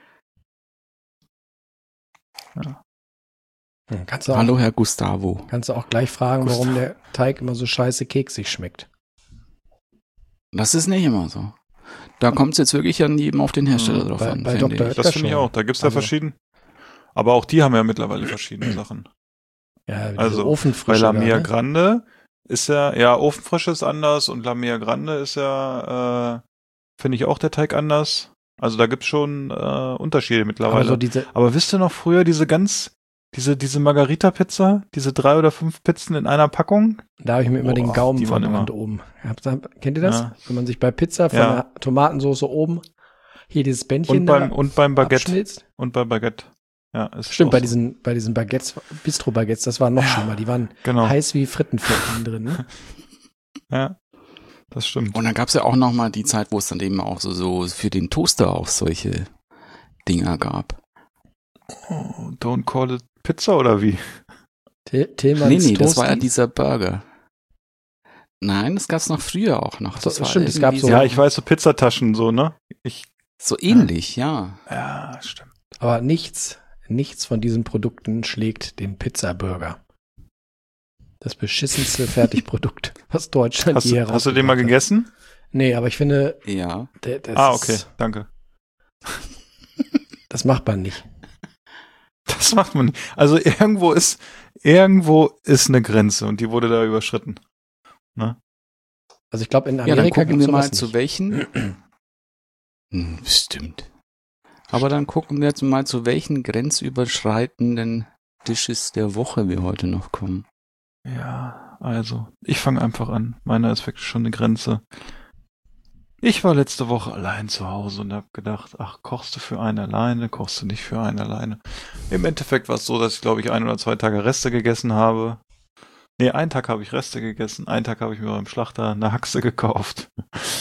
Ja. Hm, kannst du auch, Hallo, Herr Gustavo. kannst du auch gleich fragen, Gustav. warum der Teig immer so scheiße keksig schmeckt. Das ist nicht immer so. Da kommt es jetzt wirklich an jedem auf den Hersteller Mhm. drauf Bei- an. bei finde Doktor ich. Das finde ich schon. auch. Da gibt's ja Also- verschieden. Aber auch die haben ja mittlerweile verschiedene Sachen. Ja, diese Also, Bei Ofenfrische. La da, Mia ne? Grande ist ja, ja, Ofenfrische ist anders und La Mia Grande ist ja, äh, finde ich auch der Teig anders. Also da gibt's schon äh, Unterschiede Aber mittlerweile. so diese, Aber wisst ihr noch früher diese ganz, diese, diese Margarita-Pizza, diese drei oder fünf Pizzen in einer Packung? da habe ich mir immer den Boah, Gaumen die waren verbrannt immer- oben. Habt ihr- Kennt ihr das? Ja. Wenn man sich bei Pizza von Ja. der Tomatensauce oben hier dieses Bändchen Und beim, und beim Baguette. abschmilzt. Und bei Baguette. Ja, ist Stimmt, auch bei so. diesen, bei diesen Baguettes, Bistro-Baguettes, das war noch schlimmer. Die waren Genau. heiß wie Frittenfett innen drin. Ne? Ja, das stimmt. Und dann gab es ja auch noch mal die Zeit, wo es dann eben auch so, so für den Toaster auch solche Dinger gab. Oh, don't call it Pizza oder wie? Til- Tillmanns Nee, nee, das war ja Toasties? dieser Burger. Nein, das gab's noch früher auch noch. So, Das war stimmt, es irgendwie gab so- Ja, ich weiß, so Pizzataschen so, ne? Ich, so ähnlich, ja. ja, stimmt. Aber nichts, nichts von diesen Produkten schlägt den Pizza-Burger. Das beschissenste Fertigprodukt, was Deutschland Hast, je du- hast du den mal herausgebracht hat. gegessen? Nee, aber ich finde, Ja. der, das, Ah, okay, danke. das macht man nicht. Das macht man nicht. Also irgendwo ist, irgendwo ist eine Grenze und die wurde da überschritten. Also ich glaube, in Ja, dann Amerika gucken gibt es wir mal sowas zu nicht. welchen. Hm, stimmt. Aber dann gucken wir jetzt mal zu welchen grenzüberschreitenden Dishes der Woche wir heute noch kommen. Ja, also, ich fange einfach an. Meiner ist wirklich schon eine Grenze. Ich war letzte Woche allein zu Hause und habe gedacht, ach, kochst du für einen alleine, kochst du nicht für einen alleine. Im Endeffekt war es so, dass ich, glaube ich, ein oder zwei Tage Reste gegessen habe. Nee, einen Tag habe ich Reste gegessen, einen Tag habe ich mir beim Schlachter eine Haxe gekauft.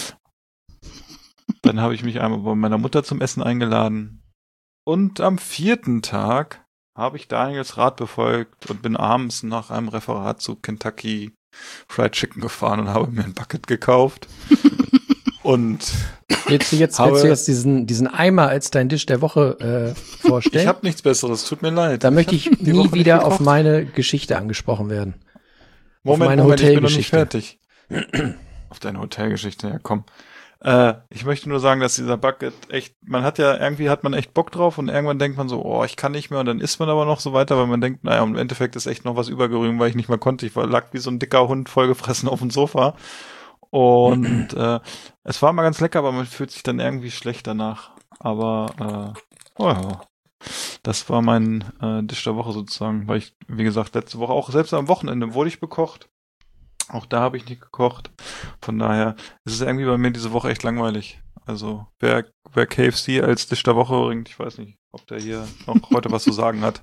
Dann habe ich mich einmal bei meiner Mutter zum Essen eingeladen. Und am vierten Tag habe ich Daniels Rat befolgt und bin abends nach einem Referat zu Kentucky Fried Chicken gefahren und habe mir ein Bucket gekauft. Und willst du jetzt, habe, willst du jetzt diesen, diesen Eimer als dein Dish der Woche äh, vorstellen? Ich habe nichts Besseres, tut mir leid. Da möchte ich nie Woche wieder auf meine Geschichte angesprochen werden. Moment, auf meine Moment, ich bin noch nicht Hotelgeschichte. fertig. Auf deine Hotelgeschichte, ja komm. Äh, ich möchte nur sagen, dass dieser Bucket echt, man hat ja, irgendwie hat man echt Bock drauf und irgendwann denkt man so, oh, ich kann nicht mehr und dann isst man aber noch so weiter, weil man denkt, naja, im Endeffekt ist echt noch was übergerühmt, weil ich nicht mehr konnte. Ich war, lag wie so ein dicker Hund vollgefressen auf dem Sofa. Und äh, es war mal ganz lecker, aber man fühlt sich dann irgendwie schlecht danach. Aber äh, oh ja, das war mein äh, Dish der Woche sozusagen, weil ich, wie gesagt, letzte Woche auch, selbst am Wochenende wurde ich bekocht. Auch da habe ich nicht gekocht. Von daher ist es irgendwie bei mir diese Woche echt langweilig. Also wer, wer K F C als Dish der Woche bringt, ich weiß nicht, ob der hier noch heute was zu sagen hat.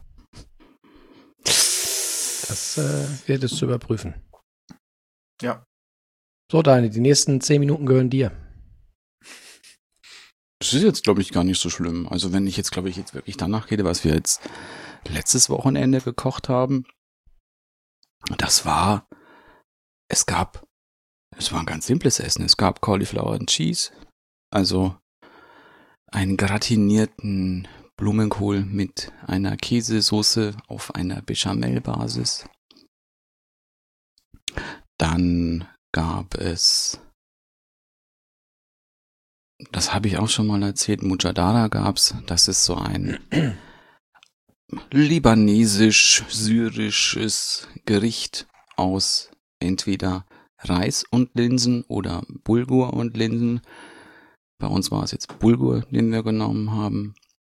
Das äh, wird es zu überprüfen. Ja. So, Daniel, die nächsten zehn Minuten gehören dir. Das ist jetzt, glaube ich, gar nicht so schlimm. Also wenn ich jetzt, glaube ich, jetzt wirklich danach gehe, was wir jetzt letztes Wochenende gekocht haben, das war, es gab, es war ein ganz simples Essen. Es gab Cauliflower and Cheese, also einen gratinierten Blumenkohl mit einer Käsesoße auf einer Bechamel-Basis. Dann gab es, das habe ich auch schon mal erzählt, Mujadara gab's. Das ist so ein libanesisch-syrisches Gericht aus entweder Reis und Linsen oder Bulgur und Linsen. Bei uns war es jetzt Bulgur, den wir genommen haben.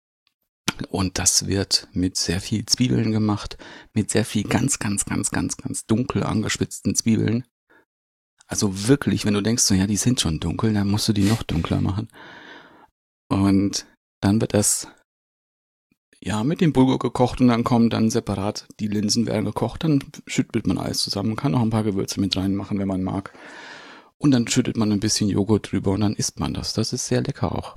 Und das wird mit sehr viel Zwiebeln gemacht, mit sehr viel ganz, ganz, ganz, ganz, ganz dunkel angespitzten Zwiebeln. Also wirklich, wenn du denkst, so ja, die sind schon dunkel, dann musst du die noch dunkler machen. Und dann wird das ja mit dem Bulgur gekocht und dann kommen dann separat die Linsen werden gekocht, dann schüttelt man alles zusammen, kann auch ein paar Gewürze mit reinmachen, wenn man mag. Und dann schüttet man ein bisschen Joghurt drüber und dann isst man das. Das ist sehr lecker auch.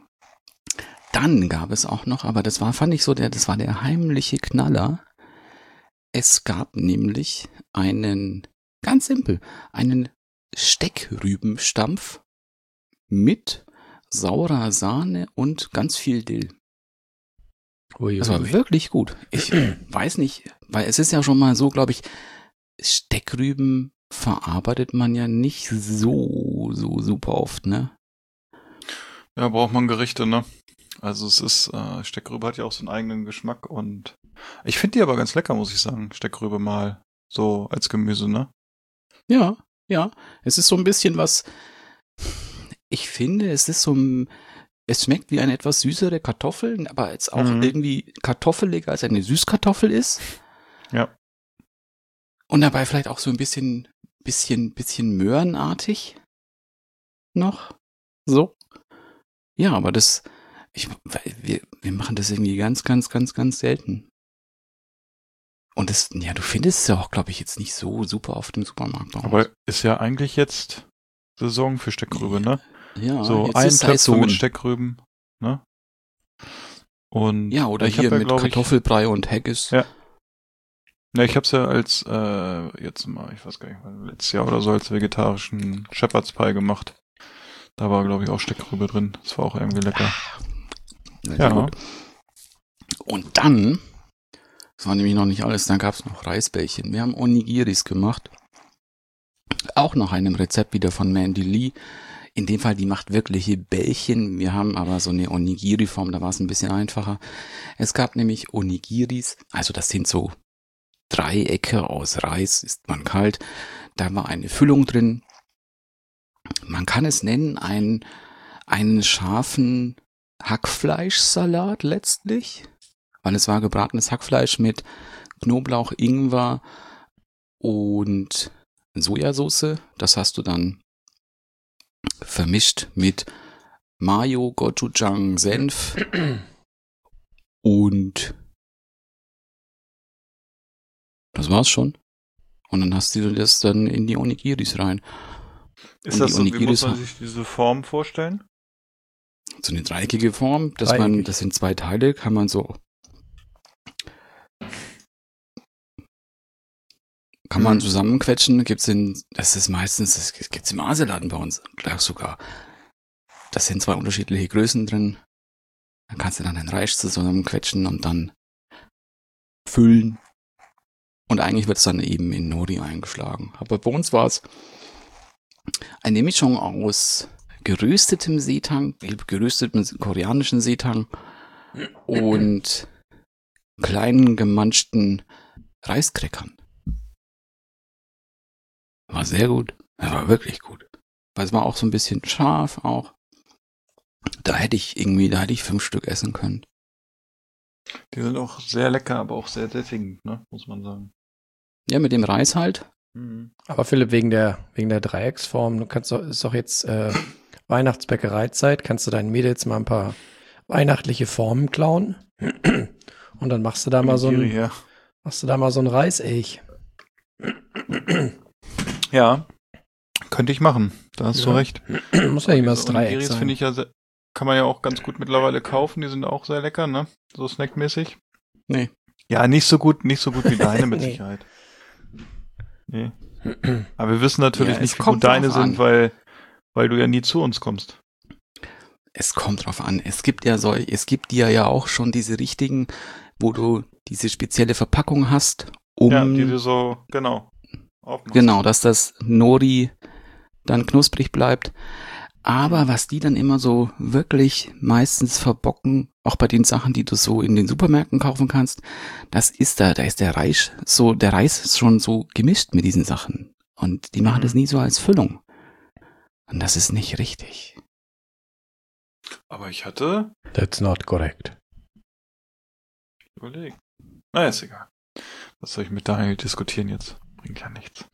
Dann gab es auch noch, aber das war, fand ich so, der, das war der heimliche Knaller. Es gab nämlich einen, ganz simpel, einen Steckrübenstampf mit saurer Sahne und ganz viel Dill. Ui, das war ui. wirklich gut. Ich weiß nicht, weil es ist ja schon mal so, glaube ich, Steckrüben verarbeitet man ja nicht so, so super oft, ne? Ja, braucht man Gerichte, ne? Also es ist, äh, Steckrübe hat ja auch so einen eigenen Geschmack und ich finde die aber ganz lecker, muss ich sagen, Steckrübe mal so als Gemüse, ne? Ja, ja. Es ist so ein bisschen was, ich finde, es ist so ein, es schmeckt wie eine etwas süßere Kartoffel, aber jetzt auch Mhm. irgendwie kartoffeliger als eine Süßkartoffel ist. Ja. Und dabei vielleicht auch so ein bisschen, bisschen, bisschen möhrenartig noch. So. Ja, aber das, ich, wir, wir machen das irgendwie ganz, ganz, ganz, ganz selten. Und das, ja, du findest es ja auch, glaube ich, jetzt nicht so super auf dem Supermarkt. bei uns. Aber ist ja eigentlich jetzt Saison für Steckrübe, ne? Ja, so jetzt ein ist Töpfe Saison. mit Steckrüben, ne? Und Ja, oder ich hier hab ja, mit glaub ich, Kartoffelbrei und Haggis. Ja. Ne, ich hab's ja als, äh, jetzt mal, ich weiß gar nicht, mal, letztes Jahr oder so als vegetarischen Shepherd's Pie gemacht. Da war, glaube ich, auch Steckrübe drin. Das war auch irgendwie lecker. Sehr Ja. gut. Und dann, das war nämlich noch nicht alles, dann gab's noch Reisbällchen. Wir haben Onigiris gemacht. Auch nach einem Rezept wieder von Mandy Lee. In dem Fall, die macht wirkliche Bällchen. Wir haben aber so eine Onigiri-Form, da war es ein bisschen einfacher. Es gab nämlich Onigiris, also das sind so Dreiecke aus Reis, isst man kalt. Da war eine Füllung drin. Man kann es nennen, ein, einen scharfen Hackfleischsalat letztlich, weil es war gebratenes Hackfleisch mit Knoblauch, Ingwer und Sojasauce. Das hast du dann vermischt mit Mayo, Gochujang, Senf und das war's schon. Und dann hast du das dann in die Onigiris rein. Ist Und das die so, wie Onigiris muss man haben- sich diese Form vorstellen? So eine dreieckige Form, dass man, Dreieckig. das sind zwei Teile, kann man so, kann man Mhm. zusammenquetschen, gibt's in, das ist meistens, das gibt's im Asialaden bei uns, gleich sogar. Das sind zwei unterschiedliche Größen drin. Dann kannst du dann den Reis zusammenquetschen und dann füllen. Und eigentlich wird's dann eben in Nori eingeschlagen. Aber bei uns war's eine Mischung aus geröstetem Seetang, geröstetem koreanischen Seetang und kleinen gemanschten Reiskräckern. War sehr gut. Er war wirklich gut. Weil es war auch so ein bisschen scharf auch. Da hätte ich irgendwie, da hätte ich fünf Stück essen können. Die sind auch sehr lecker, aber auch sehr sättigend, ne? Muss man sagen. Ja, mit dem Reis halt. Mhm. Aber Philipp, wegen der, wegen der Dreiecksform, du kannst doch, ist doch jetzt äh, Weihnachtsbäckereizeit, kannst du deinen Mädels mal ein paar weihnachtliche Formen klauen und dann machst du da mal so Onigiri ein, her. machst du da mal so ein Reiseich. Ja, könnte ich machen. Da hast du Ja. recht. Muss ja immer das Diese Dreieck Onigiris sein. finde ich ja sehr, kann man ja auch ganz gut mittlerweile kaufen. Die sind auch sehr lecker, ne? So snackmäßig. Nee. Ja, nicht so gut, nicht so gut wie deine mit Nee. Sicherheit. Nee. Aber wir wissen natürlich Ja, es nicht, wie kommt gut deine drauf sind, an. weil, weil du ja nie zu uns kommst. Es kommt drauf an. Es gibt ja so, es gibt ja ja auch schon diese richtigen, wo du diese spezielle Verpackung hast, um, Ja, die du so, genau. aufmachst. genau, dass das Nori dann knusprig bleibt. Aber was die dann immer so wirklich meistens verbocken, auch bei den Sachen, die du so in den Supermärkten kaufen kannst, das ist da, da ist der Reis so, der Reis ist schon so gemischt mit diesen Sachen. Und die machen Mhm. das nie so als Füllung. Und das ist nicht richtig. Aber ich hatte That's not correct. überlegt. Na, ist egal. Was soll ich mit Daniel diskutieren jetzt? Bringt ja nichts.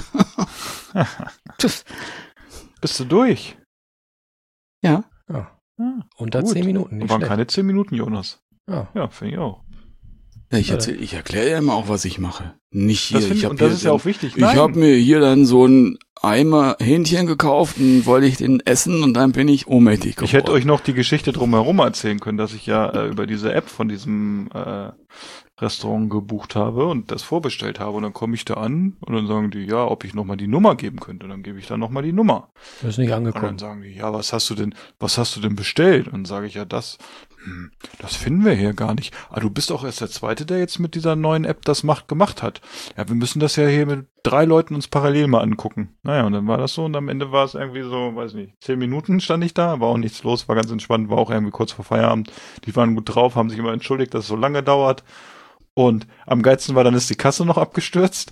Tschüss. Bist du durch? Ja. Ja. Ah, Unter gut. zehn Minuten, nicht Waren schlecht. keine zehn Minuten, Jonas. Ja. Ja, finde ich auch. Ja, ich, Ja. erzähl, ich erkläre ja immer auch, was ich mache. Nicht hier. Das find, ich hab und das hier ist ja den- auch wichtig. Ich habe mir hier dann so einen Eimer Hähnchen gekauft und wollte ich den essen und dann bin ich ohnmächtig geworden. Ich hätte euch noch die Geschichte drumherum erzählen können, dass ich ja äh, über diese App von diesem äh, Restaurant gebucht habe und das vorbestellt habe. Und dann komme ich da an und dann sagen die, ja, ob ich nochmal die Nummer geben könnte. Und dann gebe ich dann nochmal die Nummer. Du bist nicht Und dann angekommen. sagen die, ja, was hast du denn, was hast du denn bestellt? Und dann sage ich, ja, das, hm, das finden wir hier gar nicht. Ah, du bist auch erst der Zweite, der jetzt mit dieser neuen App das macht, gemacht hat. Ja, wir müssen das ja hier mit drei Leuten uns parallel mal angucken. Naja, und dann war das so und am Ende war es irgendwie so, weiß nicht, zehn Minuten stand ich da, war auch nichts los, war ganz entspannt, war auch irgendwie kurz vor Feierabend. Die waren gut drauf, haben sich immer entschuldigt, dass es so lange dauert. Und am geilsten war, dann ist die Kasse noch abgestürzt.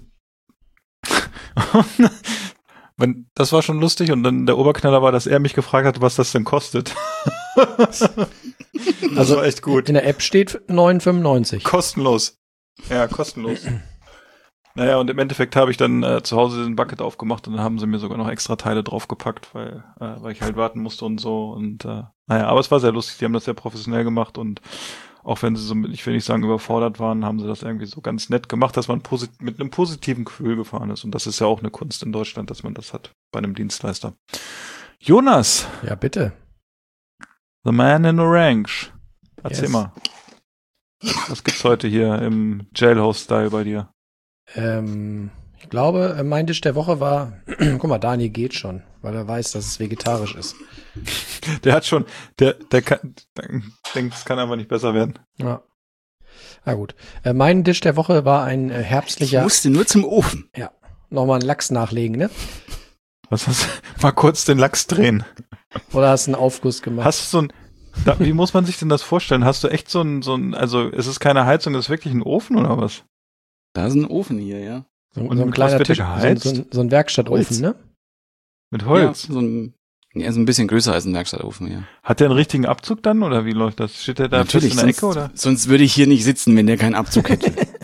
Wenn, das war schon lustig und dann der Oberknaller war, dass er mich gefragt hat, was das denn kostet. Das Also war echt gut. in der App steht neun fünfundneunzig. Kostenlos. Ja, kostenlos. Naja, und im Endeffekt habe ich dann äh, zu Hause den Bucket aufgemacht und dann haben sie mir sogar noch extra Teile draufgepackt, weil, äh, weil ich halt warten musste und so. Und äh, naja, aber es war sehr lustig, die haben das sehr professionell gemacht und auch wenn sie so, ich will nicht sagen, überfordert waren, haben sie das irgendwie so ganz nett gemacht, dass man posit- mit einem positiven Gefühl gefahren ist. Und das ist ja auch eine Kunst in Deutschland, dass man das hat bei einem Dienstleister. Jonas, Ja, bitte. the man in orange. Erzähl Yes. mal. Was gibt's heute hier im Jailhouse-Style bei dir? Ähm, ich glaube, äh, mein Tisch der Woche war, guck mal, Daniel geht schon, weil er weiß, dass es vegetarisch ist. Der hat schon, der, der kann, der denkt, es kann einfach nicht besser werden. Ja. Na gut. Äh, mein Tisch der Woche war ein äh, Ich herbstlicher, musste nur zum Ofen. nochmal einen Lachs nachlegen, ne? Was hast mal kurz den Lachs drehen. Oder hast du einen Aufguss gemacht? Hast du so ein, da, wie muss man sich denn das vorstellen? Hast du echt so ein, so ein, also ist es keine Heizung, ist es wirklich ein Ofen oder was? Da ist ein Ofen hier, ja. so, und so ein mit kleiner was wird der Tisch, so, geheizt? so, so ein Werkstattofen, Holz. ne? Mit Holz? Ja, so ein, ja, so ein bisschen größer als ein Werkstattofen, ja. Hat der einen richtigen Abzug dann oder wie läuft das? Steht der da fest in der sonst, Ecke oder? sonst würde ich hier nicht sitzen, wenn der keinen Abzug hätte.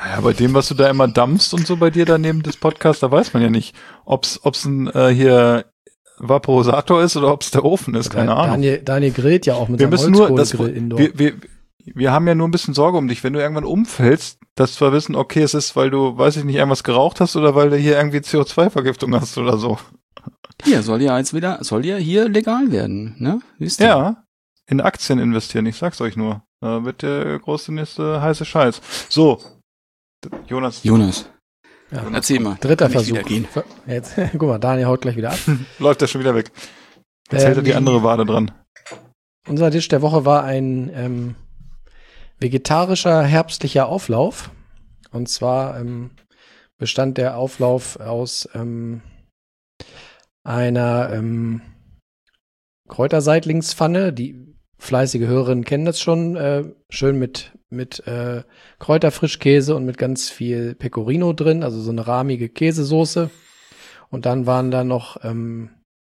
Naja, bei dem, was du da immer dampfst und so bei dir daneben des Podcasts, da weiß man ja nicht, ob's, ob's ein äh, hier Vaporisator ist oder ob's der Ofen ist, keine Ahnung. Daniel, Daniel grillt ja auch mit Wir seinem müssen nur, das, Holzkohlegrill indoor. wir, wir, wir haben ja nur ein bisschen Sorge um dich, wenn du irgendwann umfällst, dass wir wissen, okay, es ist, weil du, weiß ich nicht, irgendwas geraucht hast oder weil du hier irgendwie C O zwei Vergiftung hast oder so. Hier, soll ja jetzt wieder, soll ja hier legal werden, ne? Wisst ihr? Ja, in Aktien investieren, ich sag's euch nur. Da wird der große nächste heiße Scheiß. So, Jonas. Jonas, Ja. erzähl mal. Dritter Kann ich Versuch. wieder gehen? Jetzt, guck mal, Daniel haut gleich wieder ab. Läuft er schon wieder weg. Jetzt hält er die Ähm, andere Wade dran. Unser Dish der Woche war ein ähm, vegetarischer herbstlicher Auflauf. Und zwar ähm, bestand der Auflauf aus ähm, einer ähm, Kräuterseitlingspfanne. Die fleißige Hörerinnen kennen das schon. Äh, schön mit, mit äh, Kräuterfrischkäse und mit ganz viel Pecorino drin. Also so eine rahmige Käsesoße. Und dann waren da noch ähm,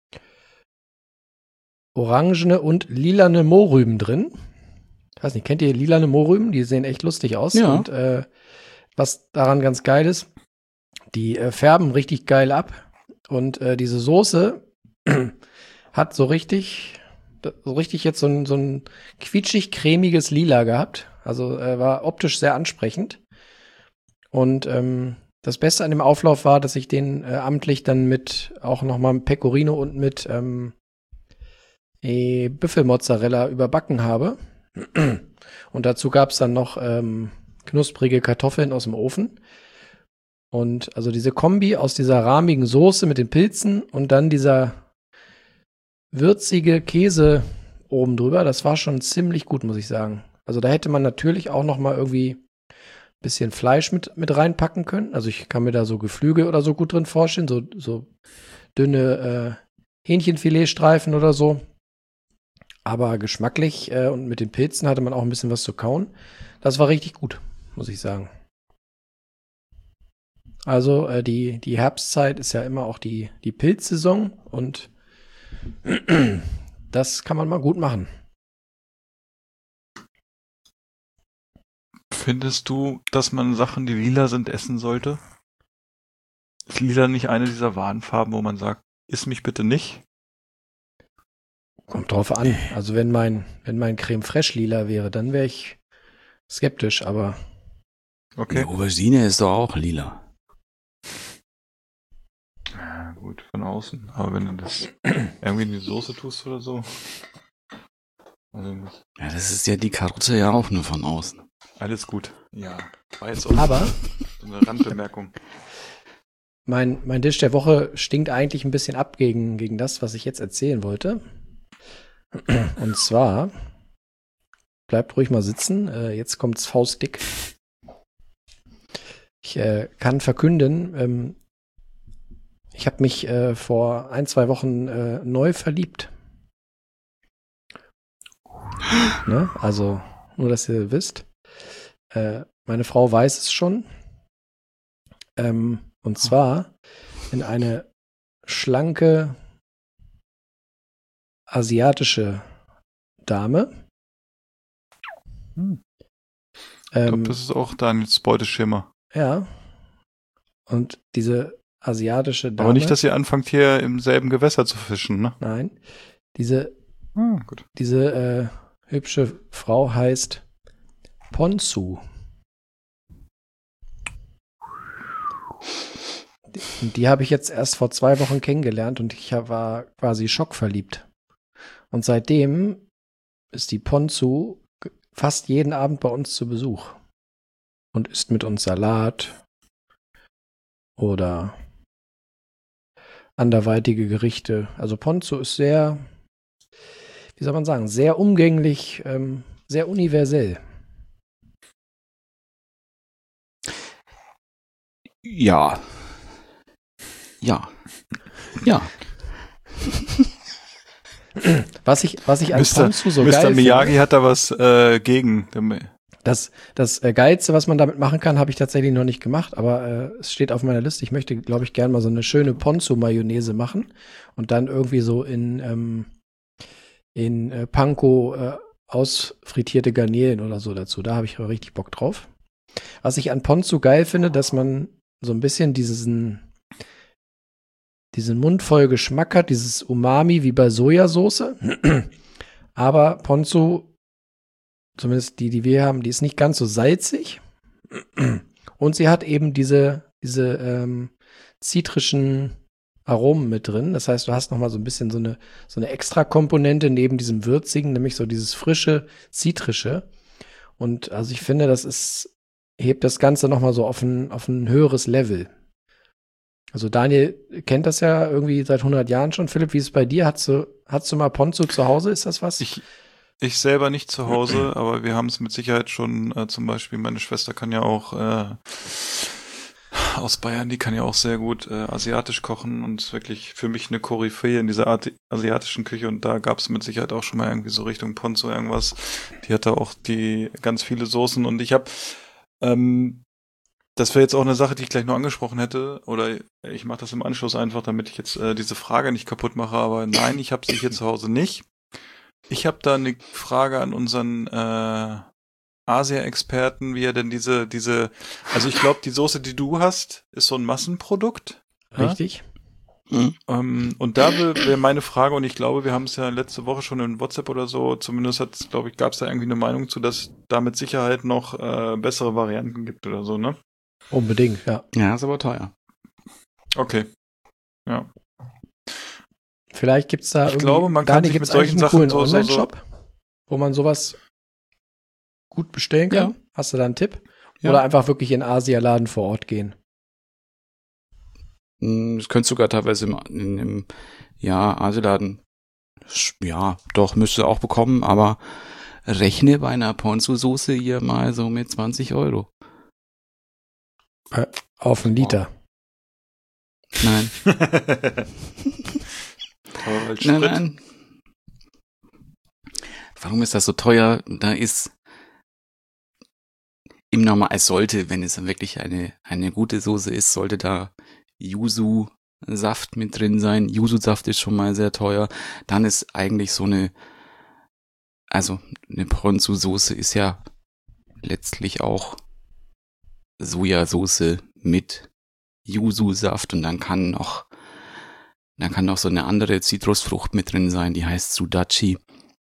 orangene und lilane Mohrrüben drin. Ich weiß nicht, kennt ihr lilane Mohrrüben? Die sehen echt lustig aus. Ja. Und äh, was daran ganz geil ist, die äh, färben richtig geil ab. Und äh, diese Soße hat so richtig, so richtig jetzt so ein, so ein quietschig-cremiges Lila gehabt. Also äh, war optisch sehr ansprechend. Und ähm, das Beste an dem Auflauf war, dass ich den äh, amtlich dann mit auch nochmal mit Pecorino und mit ähm, äh, Büffelmozzarella überbacken habe. Und dazu gab es dann noch ähm, knusprige Kartoffeln aus dem Ofen. Und also diese Kombi aus dieser rahmigen Soße mit den Pilzen und dann dieser würzige Käse oben drüber, das war schon ziemlich gut, muss ich sagen. Also da hätte man natürlich auch noch mal irgendwie ein bisschen Fleisch mit, mit reinpacken können. Also ich kann mir da so Geflügel oder so gut drin vorstellen, so, so dünne äh, Hähnchenfiletstreifen oder so. Aber geschmacklich äh, und mit den Pilzen hatte man auch ein bisschen was zu kauen. Das war richtig gut, muss ich sagen. Also äh, die, die Herbstzeit ist ja immer auch die, die Pilzsaison und das kann man mal gut machen. Findest du, dass man Sachen, die lila sind, essen sollte? Ist lila nicht eine dieser Warnfarben, wo man sagt, iss mich bitte nicht? Kommt drauf an. Also wenn mein, wenn mein Creme Fraiche lila wäre, dann wäre ich skeptisch, aber Okay. Die Aubergine ist doch auch lila. Ja, gut, von außen. Aber wenn du das irgendwie in die Soße tust oder so. Also nicht. Ja, das ist ja die Karotte ja auch nur von außen. Alles gut. Ja. War jetzt auch Aber so eine Randbemerkung. mein, mein Dish der Woche stinkt eigentlich ein bisschen ab gegen, gegen das, was ich jetzt erzählen wollte. Und zwar, bleibt ruhig mal sitzen, äh, jetzt kommt's faustdick. Ich äh, kann verkünden, ähm, ich habe mich äh, vor ein, zwei Wochen äh, neu verliebt. Ne? Also, nur, dass ihr wisst. Äh, meine Frau weiß es schon. Ähm, und zwar in eine schlanke asiatische Dame. Hm. Ich Ähm, glaube, das ist auch Daniels Beuteschimmer. ja. Und diese asiatische Dame. Aber nicht, dass ihr anfangt, hier im selben Gewässer zu fischen, ne? Nein. Diese, Hm, gut. diese äh, hübsche Frau heißt Ponzu. Die, und die habe ich jetzt erst vor zwei Wochen kennengelernt und ich war quasi schockverliebt. Und seitdem ist die Ponzu fast jeden Abend bei uns zu Besuch und isst mit uns Salat oder anderweitige Gerichte. Also Ponzu ist sehr, wie soll man sagen, sehr umgänglich, ähm, sehr universell. Ja. Ja. Ja. Was ich, was ich an Mister Ponzu so Mister geil Miyagi finde, hat da was äh, gegen. das, das äh, Geilste, was man damit machen kann, habe ich tatsächlich noch nicht gemacht, aber äh, es steht auf meiner Liste. Ich möchte, glaube ich, gerne mal so eine schöne Ponzu-Mayonnaise machen und dann irgendwie so in, ähm, in äh, Panko äh, ausfrittierte Garnelen oder so dazu. Da habe ich aber richtig Bock drauf. Was ich an Ponzu geil finde, dass man so ein bisschen diesen, diesen mundvoll Geschmack hat, dieses Umami wie bei Sojasauce. Aber Ponzu, zumindest die, die wir haben, die ist nicht ganz so salzig. Und sie hat eben diese, diese ähm, zitrischen Aromen mit drin. Das heißt, du hast noch mal so ein bisschen so eine, so eine Extra-Komponente neben diesem würzigen, nämlich so dieses frische, zitrische. Und also ich finde, das ist, hebt das Ganze noch mal so auf ein, auf ein höheres Level. Also Daniel kennt das ja irgendwie seit hundert Jahren schon. Philipp, wie ist es bei dir? Hast du, hast du mal Ponzu zu Hause? Ist das was? Ich, ich selber nicht zu Hause, aber wir haben es mit Sicherheit schon, äh, zum Beispiel meine Schwester kann ja auch äh, aus Bayern, die kann ja auch sehr gut äh, asiatisch kochen und ist wirklich für mich eine Koryphäe in dieser Art asiatischen Küche und da gab es mit Sicherheit auch schon mal irgendwie so Richtung Ponzu irgendwas. Die hatte auch die ganz viele Soßen und ich habe ähm, das wäre jetzt auch eine Sache, die ich gleich noch angesprochen hätte oder ich mache das im Anschluss einfach, damit ich jetzt äh, diese Frage nicht kaputt mache, aber nein, ich habe sie hier zu Hause nicht. Ich habe da eine Frage an unseren äh, Asia-Experten, wie er denn diese, diese, also ich glaube, die Soße, die du hast, ist so ein Massenprodukt. Richtig. Ja? Mhm. Ähm, und da wäre meine Frage, und ich glaube, wir haben es ja letzte Woche schon in WhatsApp oder so, zumindest hat's, glaube ich, gab es da irgendwie eine Meinung zu, dass da mit Sicherheit noch äh, bessere Varianten gibt oder so, ne? Unbedingt, ja. Ja, ist aber teuer. Okay. Ja. Vielleicht gibt's da ich irgendwie, glaube, man kann sich mit solchen Sachen so, so, so wo man sowas gut bestellen kann. Ja. Hast du da einen Tipp? Ja. Oder einfach wirklich in Asialaden vor Ort gehen? Das könntest du sogar teilweise im, in, im ja, Asialaden, ja, doch, müsste auch bekommen, aber rechne bei einer Ponzu-Soße hier mal so mit zwanzig Euro. Auf einen Liter. Nein. nein, nein. Warum ist das so teuer? Da ist im Normal, es sollte, wenn es dann wirklich eine, eine gute Soße ist, sollte da Yuzu-Saft mit drin sein. Yuzu-Saft ist schon mal sehr teuer. Dann ist eigentlich so eine, also eine Ponzu-Soße ist ja letztlich auch Sojasauce mit Yuzu-Saft und dann kann noch, dann kann noch so eine andere Zitrusfrucht mit drin sein, die heißt Sudachi.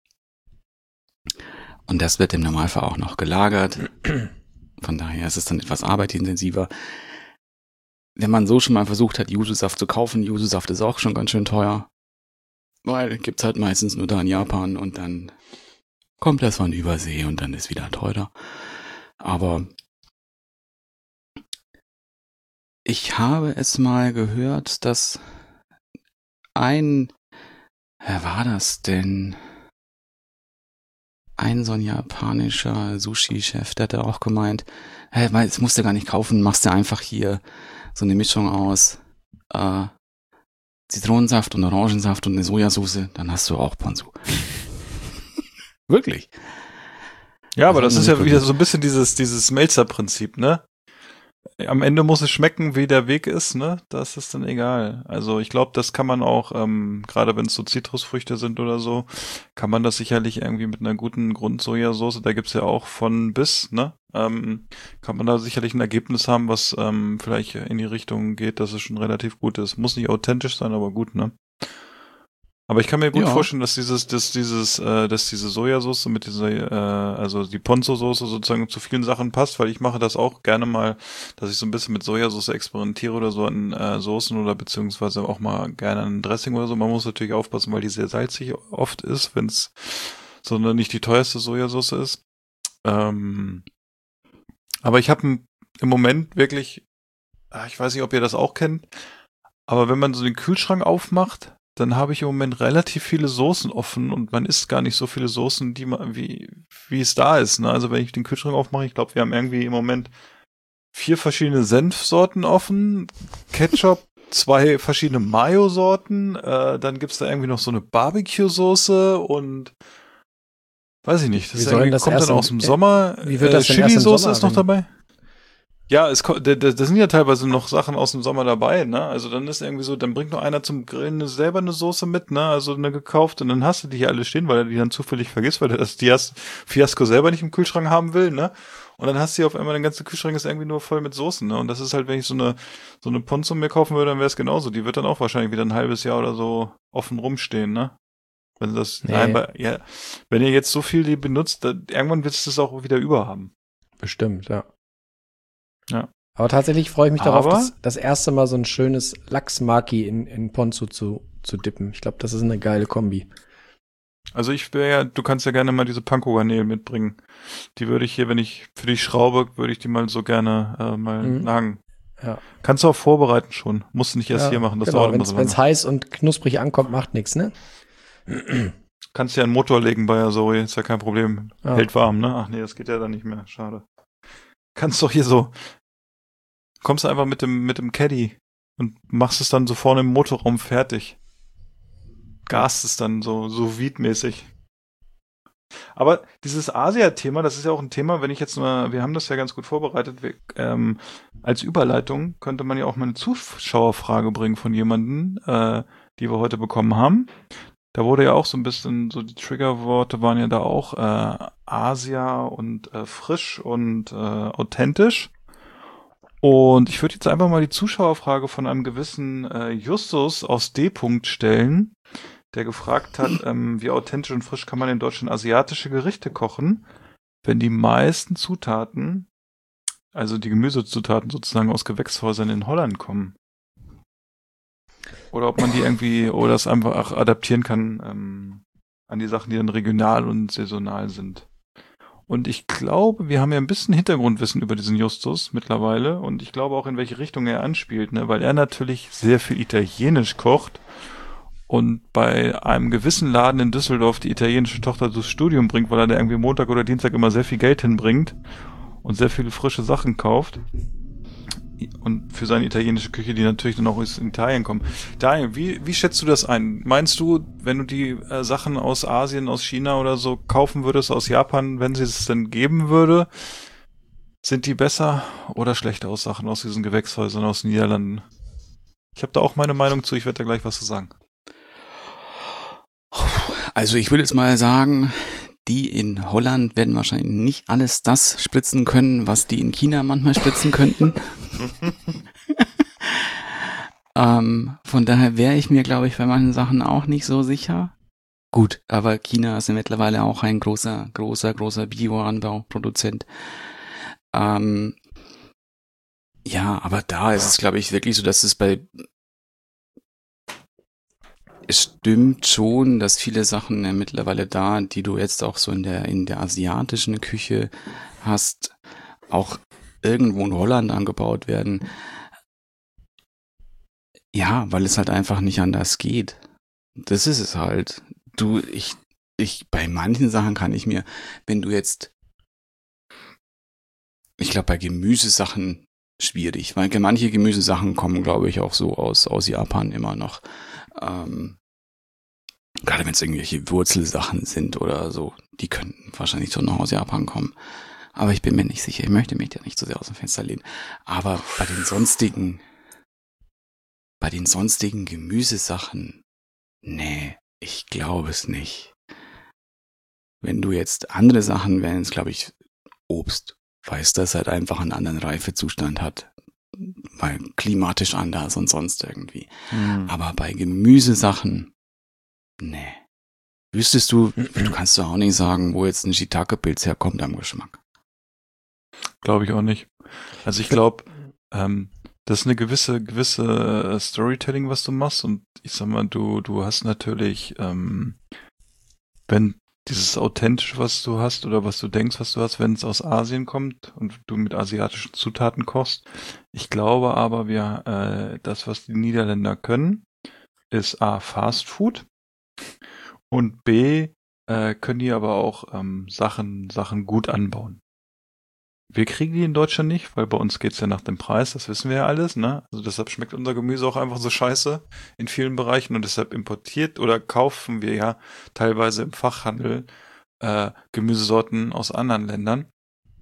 Und das wird im Normalfall auch noch gelagert. Von daher ist es dann etwas arbeitsintensiver. Wenn man so schon mal versucht hat, Yuzu-Saft zu kaufen, Yuzu-Saft ist auch schon ganz schön teuer. Weil gibt's halt meistens nur da in Japan und dann kommt das von Übersee und dann ist wieder teurer. Aber ich habe es mal gehört, dass ein, wer war das denn? Ein so ein japanischer Sushi-Chef, der hat ja auch gemeint, hey, das musst du gar nicht kaufen, machst du einfach hier so eine Mischung aus äh, Zitronensaft und Orangensaft und eine Sojasauce, dann hast du auch Ponzu. Wirklich. Ja, aber das, das ist ja wieder so ein bisschen dieses, dieses Melzer-Prinzip, ne? Am Ende muss es schmecken, wie der Weg ist, ne? Das ist dann egal. Also ich glaube, das kann man auch, ähm, gerade wenn es so Zitrusfrüchte sind oder so, kann man das sicherlich irgendwie mit einer guten Grundsojasauce, da gibt's ja auch von bis, ne? Ähm, kann man da sicherlich ein Ergebnis haben, was ähm, vielleicht in die Richtung geht, dass es schon relativ gut ist. Muss nicht authentisch sein, aber gut, ne? Aber ich kann mir gut ja. vorstellen, dass dieses, dass dieses, äh, dass diese Sojasauce mit dieser, äh, also die Ponzu-Soße sozusagen zu vielen Sachen passt, weil ich mache das auch gerne mal, dass ich so ein bisschen mit Sojasauce experimentiere oder so an äh, Soßen oder beziehungsweise auch mal gerne an Dressing oder so. Man muss natürlich aufpassen, weil die sehr salzig oft ist, wenn es sondern nicht die teuerste Sojasauce ist. Ähm, aber ich habe im Moment wirklich, ich weiß nicht, ob ihr das auch kennt, aber wenn man so den Kühlschrank aufmacht, dann habe ich im Moment relativ viele Soßen offen und man isst gar nicht so viele Soßen, die man, wie, wie es da ist, ne? Also wenn ich den Kühlschrank aufmache, ich glaube, wir haben irgendwie im Moment vier verschiedene Senfsorten offen, Ketchup, zwei verschiedene Mayo-Sorten, äh, dann gibt's da irgendwie noch so eine Barbecue-Soße und weiß ich nicht, das, ist irgendwie, das kommt dann aus dem Sommer. Wie wird das äh, denn Chili-Soße Sommer, ist noch dabei. Ja, es ko- da, da da sind ja teilweise noch Sachen aus dem Sommer dabei, ne? Also dann ist irgendwie so, dann bringt noch einer zum Grillen selber eine Soße mit, ne? Also eine gekauft und dann hast du die hier alle stehen, weil er die dann zufällig vergisst, weil er das Dias- Fiasko selber nicht im Kühlschrank haben will, ne? Und dann hast du hier auf einmal, der ganze Kühlschrank ist irgendwie nur voll mit Soßen, ne? Und das ist halt, wenn ich so eine so eine Ponzo mir kaufen würde, dann wäre es genauso. Die wird dann auch wahrscheinlich wieder ein halbes Jahr oder so offen rumstehen, ne? Wenn das Nee. einmal, ja, wenn ihr jetzt so viel die benutzt, dann, irgendwann willst du es auch wieder überhaben. Bestimmt, ja. Ja. Aber tatsächlich freue ich mich darauf, Aber- das, das erste Mal so ein schönes Lachs-Maki in, in Ponzu zu, zu dippen. Ich glaube, das ist eine geile Kombi. Also ich wäre ja, du kannst ja gerne mal diese Panko-Garnelen mitbringen. Die würde ich hier, wenn ich für dich schraube, würde ich die mal so gerne äh, mal Mhm. nagen. Ja. Kannst du auch vorbereiten schon. Musst du nicht erst Ja, hier machen, das genau, dauert immer wenn's, so wenn's lange. heiß und knusprig ankommt, macht nichts, ne? Kannst ja einen Motor legen bei der Zoe, ist ja kein Problem. Ja. Hält warm, ne? Ach nee, das geht ja dann nicht mehr, schade. Kannst doch hier so, kommst du einfach mit dem, mit dem Caddy und machst es dann so vorne im Motorraum fertig. Gast es dann so, so Vide-mäßig. Aber dieses Asia-Thema, das ist ja auch ein Thema, wenn ich jetzt mal, wir haben das ja ganz gut vorbereitet, wir, ähm, als Überleitung könnte man ja auch mal eine Zuschauerfrage bringen von jemandem, äh, die wir heute bekommen haben. Da wurde ja auch so ein bisschen, so die Triggerworte waren ja da auch äh, Asia und äh, frisch und äh, authentisch. Und ich würde jetzt einfach mal die Zuschauerfrage von einem gewissen äh, Justus aus D. stellen, der gefragt hat, ähm, wie authentisch und frisch kann man in Deutschland asiatische Gerichte kochen, wenn die meisten Zutaten, also die Gemüsezutaten sozusagen aus Gewächshäusern in Holland kommen. Oder ob man die irgendwie, oder das einfach adaptieren kann ähm, an die Sachen, die dann regional und saisonal sind. Und ich glaube, wir haben ja ein bisschen Hintergrundwissen über diesen Justus mittlerweile und ich glaube auch, in welche Richtung er anspielt, ne? Weil er natürlich sehr viel Italienisch kocht und bei einem gewissen Laden in Düsseldorf die italienische Tochter durchs Studium bringt, weil er da irgendwie Montag oder Dienstag immer sehr viel Geld hinbringt und sehr viele frische Sachen kauft. Und für seine italienische Küche, die natürlich dann auch aus Italien kommen. Daniel, wie, wie schätzt du das ein? Meinst du, wenn du die äh, Sachen aus Asien, aus China oder so kaufen würdest, aus Japan, wenn sie es denn geben würde, sind die besser oder schlechter aus Sachen aus diesen Gewächshäusern aus den Niederlanden? Ich habe da auch meine Meinung zu, ich werde da gleich was zu sagen. Also ich würde jetzt mal sagen, die in Holland werden wahrscheinlich nicht alles das spritzen können, was die in China manchmal spritzen könnten. ähm, von daher wäre ich mir, glaube ich, bei manchen Sachen auch nicht so sicher. Gut, aber China ist ja mittlerweile auch ein großer, großer, großer Bioanbauproduzent. Ähm, ja, aber da ist es, glaube ich, wirklich so, dass es bei Es stimmt schon, dass viele Sachen ja mittlerweile da, die du jetzt auch so in der in der asiatischen Küche hast, auch irgendwo in Holland angebaut werden. Ja, weil es halt einfach nicht anders geht. Das ist es halt. Du, ich, ich, bei manchen Sachen kann ich mir, wenn du jetzt, ich glaube, bei Gemüsesachen schwierig, weil manche Gemüsesachen kommen, glaube ich, auch so aus, aus Japan immer noch. Ähm, gerade wenn es irgendwelche Wurzelsachen sind oder so, die könnten wahrscheinlich schon noch aus Japan kommen. Aber ich bin mir nicht sicher, ich möchte mich da nicht so sehr aus dem Fenster lehnen. Aber bei den sonstigen, bei den sonstigen Gemüsesachen, nee, ich glaube es nicht. Wenn du jetzt andere Sachen, wären es, glaube ich, Obst, weißt, dass halt einfach einen anderen Reifezustand hat. Weil klimatisch anders und sonst irgendwie. Hm. Aber bei Gemüsesachen, nee. Wüsstest du, du kannst doch auch nicht sagen, wo jetzt ein Shiitake-Pilz herkommt am Geschmack. Glaube ich auch nicht. Also ich glaube, ähm, das ist eine gewisse, gewisse äh, Storytelling, was du machst. Und ich sag mal, du, du hast natürlich, ähm, wenn dieses authentisch, was du hast oder was du denkst, was du hast, wenn es aus Asien kommt und du mit asiatischen Zutaten kochst. Ich glaube aber, wir, äh, das, was die Niederländer können, ist A, Fast Food und B, äh, können die aber auch ähm, Sachen, Sachen gut anbauen. Wir kriegen die in Deutschland nicht, weil bei uns geht's ja nach dem Preis, das wissen wir ja alles, ne? Also deshalb schmeckt unser Gemüse auch einfach so scheiße in vielen Bereichen und deshalb importiert oder kaufen wir ja teilweise im Fachhandel äh, Gemüsesorten aus anderen Ländern.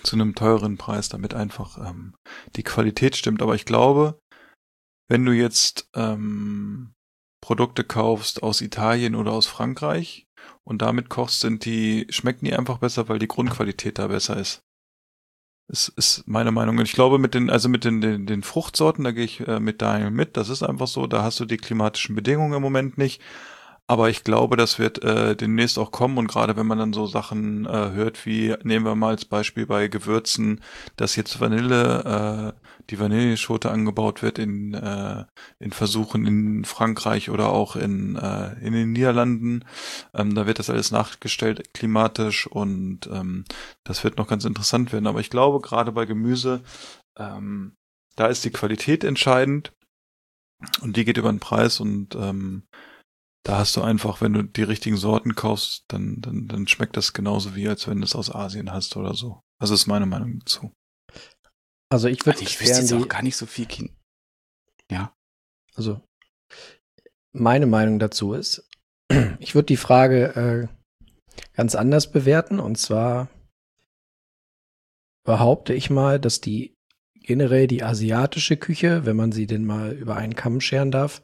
zu einem teureren Preis, damit einfach ähm, die Qualität stimmt. Aber ich glaube, wenn du jetzt ähm, Produkte kaufst aus Italien oder aus Frankreich und damit kochst, sind die, schmecken die einfach besser, weil die Grundqualität da besser ist. Das ist meine Meinung. Und ich glaube, mit den, also mit den, den, den Fruchtsorten, da gehe ich äh, mit Daniel mit. Das ist einfach so, da hast du die klimatischen Bedingungen im Moment nicht. Aber ich glaube, das wird äh, demnächst auch kommen, und gerade wenn man dann so Sachen äh, hört, wie, nehmen wir mal als Beispiel bei Gewürzen, dass jetzt Vanille, äh, die Vanilleschote angebaut wird in äh, in Versuchen in Frankreich oder auch in äh, in den Niederlanden, ähm, da wird das alles nachgestellt klimatisch, und ähm, das wird noch ganz interessant werden. Aber ich glaube, gerade bei Gemüse, ähm, da ist die Qualität entscheidend, und die geht über den Preis, und ähm, da hast du einfach, wenn du die richtigen Sorten kaufst, dann, dann, dann schmeckt das genauso, wie als wenn du es aus Asien hast oder so. Also ist meine Meinung dazu. Also ich würde Also ich wüsste jetzt auch gar nicht so viel Kind. Ja. Also meine Meinung dazu ist, ich würde die Frage äh, ganz anders bewerten, und zwar behaupte ich mal, dass die generell die asiatische Küche, wenn man sie denn mal über einen Kamm scheren darf,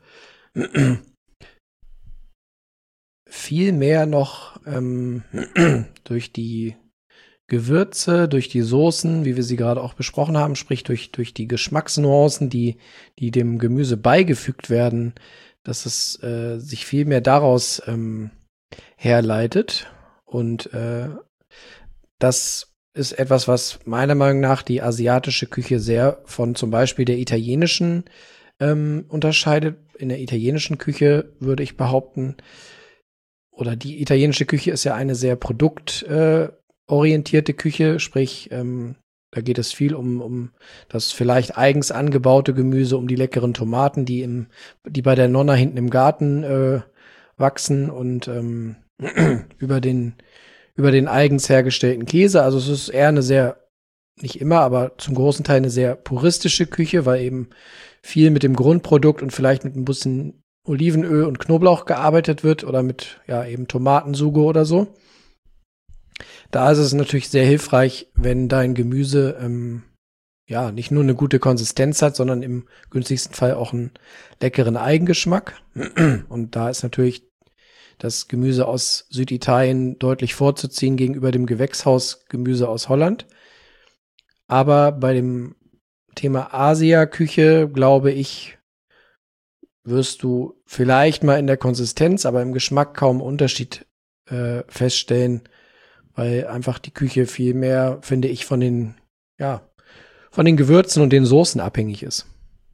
viel mehr noch ähm, durch die Gewürze, durch die Soßen, wie wir sie gerade auch besprochen haben, sprich durch, durch die Geschmacksnuancen, die, die dem Gemüse beigefügt werden, dass es äh, sich viel mehr daraus ähm, herleitet. Und äh, das ist etwas, was meiner Meinung nach die asiatische Küche sehr von zum Beispiel der italienischen ähm, unterscheidet. In der italienischen Küche würde ich behaupten, oder die italienische Küche ist ja eine sehr produktorientierte äh, Küche, sprich, ähm, da geht es viel um, um das vielleicht eigens angebaute Gemüse, um die leckeren Tomaten, die im, die bei der Nonna hinten im Garten äh, wachsen, und ähm, über den, über den eigens hergestellten Käse. Also es ist eher eine sehr, nicht immer, aber zum großen Teil eine sehr puristische Küche, weil eben viel mit dem Grundprodukt und vielleicht mit ein bisschen Olivenöl und Knoblauch gearbeitet wird, oder mit, ja, eben Tomatensugo oder so. Da ist es natürlich sehr hilfreich, wenn dein Gemüse, ähm, ja, nicht nur eine gute Konsistenz hat, sondern im günstigsten Fall auch einen leckeren Eigengeschmack. Und da ist natürlich das Gemüse aus Süditalien deutlich vorzuziehen gegenüber dem Gewächshausgemüse aus Holland. Aber bei dem Thema Asia-Küche, glaube ich, wirst du vielleicht mal in der Konsistenz, aber im Geschmack kaum Unterschied äh, feststellen, weil einfach die Küche viel mehr, finde ich, von den, ja, von den Gewürzen und den Soßen abhängig ist.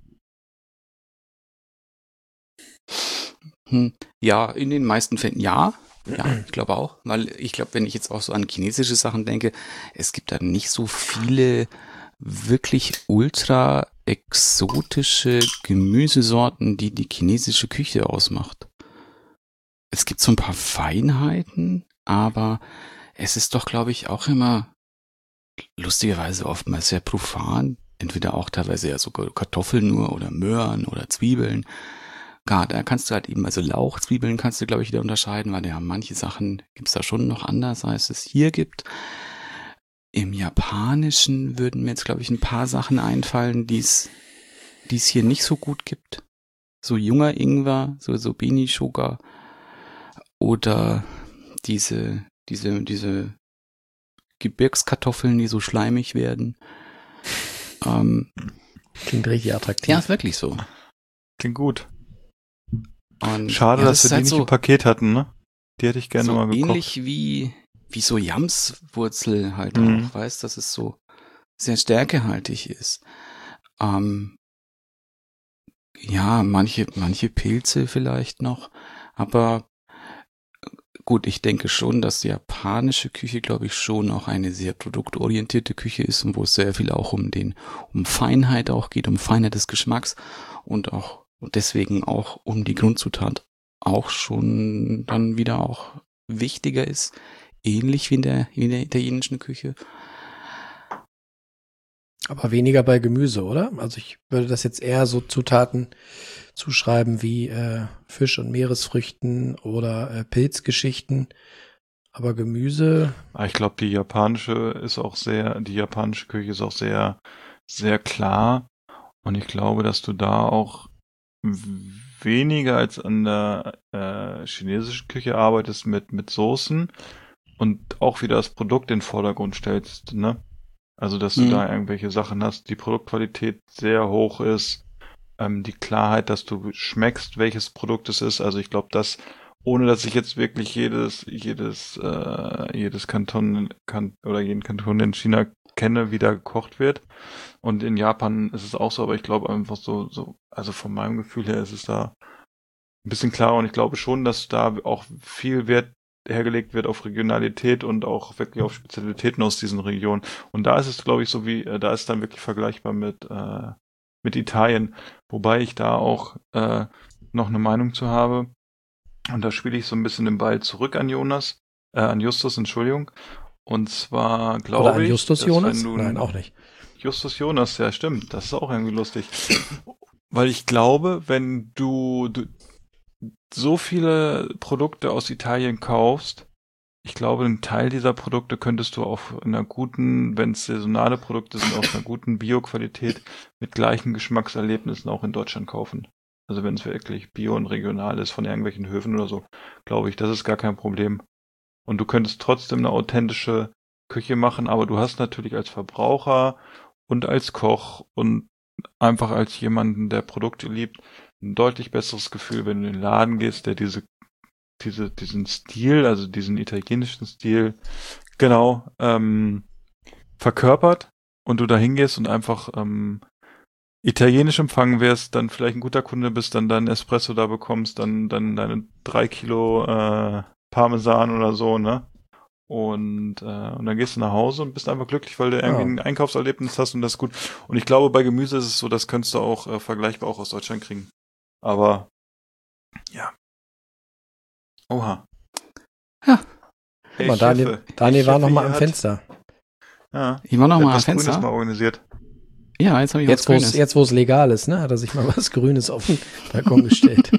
Hm, ja, in den meisten Fällen ja. Ja, ich glaube auch. Weil ich glaube, wenn ich jetzt auch so an chinesische Sachen denke, es gibt da nicht so viele wirklich ultra exotische Gemüsesorten, die die chinesische Küche ausmacht. Es gibt so ein paar Feinheiten, aber es ist doch, glaube ich, auch immer lustigerweise oftmals sehr profan. Entweder auch teilweise ja sogar Kartoffeln nur oder Möhren oder Zwiebeln. Gar, da kannst du halt eben, also Lauchzwiebeln kannst du, glaube ich, wieder unterscheiden, weil ja manche Sachen gibt's da schon noch anders, als es hier gibt. Im Japanischen würden mir jetzt, glaube ich, ein paar Sachen einfallen, die es die es hier nicht so gut gibt. So junger Ingwer, so, so Benishoga oder diese, diese, diese Gebirgskartoffeln, die so schleimig werden. Ähm, Klingt richtig attraktiv. Ja, ist wirklich so. Klingt gut. Und schade, ja, dass das wir die halt nicht so, im Paket hatten, ne? Die hätte ich gerne so mal gekocht. ähnlich wie, wie so Jamswurzel halt Mhm. auch, weißt, dass es so sehr stärkehaltig ist. Ähm, ja, manche, manche Pilze vielleicht noch, aber gut, ich denke schon, dass die japanische Küche, glaube ich, schon auch eine sehr produktorientierte Küche ist und wo es sehr viel auch um den, um Feinheit auch geht, um Feinheit des Geschmacks und auch und deswegen auch um die Grundzutat auch schon dann wieder auch wichtiger ist, ähnlich wie in der, wie in der italienischen Küche. Aber weniger bei Gemüse, oder? Also ich würde das jetzt eher so Zutaten zuschreiben wie äh, Fisch und Meeresfrüchten oder äh, Pilzgeschichten. Aber Gemüse. Aber ich glaube, die japanische ist auch sehr, die japanische Küche ist auch sehr, sehr klar. Und ich glaube, dass du da auch w- weniger als an der äh, chinesischen Küche arbeitest mit, mit Soßen und auch wieder das Produkt in den Vordergrund stellst, ne? Also, dass du Mhm. da irgendwelche Sachen hast, die Produktqualität sehr hoch ist, ähm, die Klarheit, dass du schmeckst, welches Produkt es ist. Also ich glaube, dass, ohne dass ich jetzt wirklich jedes, jedes, äh, jedes Kanton kan oder jeden Kanton in China kenne, wie da gekocht wird. Und in Japan ist es auch so, aber ich glaube einfach so, so, also von meinem Gefühl her ist es da ein bisschen klarer und ich glaube schon, dass da auch viel Wert hergelegt wird auf Regionalität und auch wirklich auf Spezialitäten aus diesen Regionen. Und da ist es, glaube ich, so wie, äh, da ist dann wirklich vergleichbar mit, äh, mit Italien, wobei ich da auch äh, noch eine Meinung zu habe. Und da spiele ich so ein bisschen den Ball zurück an Jonas, äh, an Justus, Entschuldigung. Und zwar Oder glaube an ich, Justus dass Jonas? wenn du Nein, auch nicht. Justus Jonas, ja stimmt, das ist auch irgendwie lustig. Weil ich glaube, wenn du, du so viele Produkte aus Italien kaufst, ich glaube, einen Teil dieser Produkte könntest du auf einer guten, wenn es saisonale Produkte sind, auf einer guten Bio-Qualität mit gleichen Geschmackserlebnissen auch in Deutschland kaufen. Also wenn es wirklich bio und regional ist von irgendwelchen Höfen oder so, glaube ich, das ist gar kein Problem. Und du könntest trotzdem eine authentische Küche machen, aber du hast natürlich als Verbraucher und als Koch und einfach als jemanden, der Produkte liebt, ein deutlich besseres Gefühl, wenn du in den Laden gehst, der diese, diese, diesen Stil, also diesen italienischen Stil, genau, ähm, verkörpert und du da hingehst und einfach ähm, italienisch empfangen wirst, dann vielleicht ein guter Kunde bist, dann deinen Espresso da bekommst, dann, dann deine drei Kilo äh, Parmesan oder so, ne? Und, äh, und dann gehst du nach Hause und bist einfach glücklich, weil du irgendwie Ja. ein Einkaufserlebnis hast und das ist gut. Und ich glaube, bei Gemüse ist es so, das könntest du auch äh, vergleichbar auch aus Deutschland kriegen. Aber, ja. Oha. Ja. Guck mal, Daniel, Daniel war noch mal am Fenster. Ja. Ich war noch mal am Etwas Grünes Fenster. mal organisiert. Ja, jetzt habe ich Jetzt, was wo es Grünes. jetzt, wo es legal ist, ne, hat er sich mal was Grünes auf den Balkon gestellt.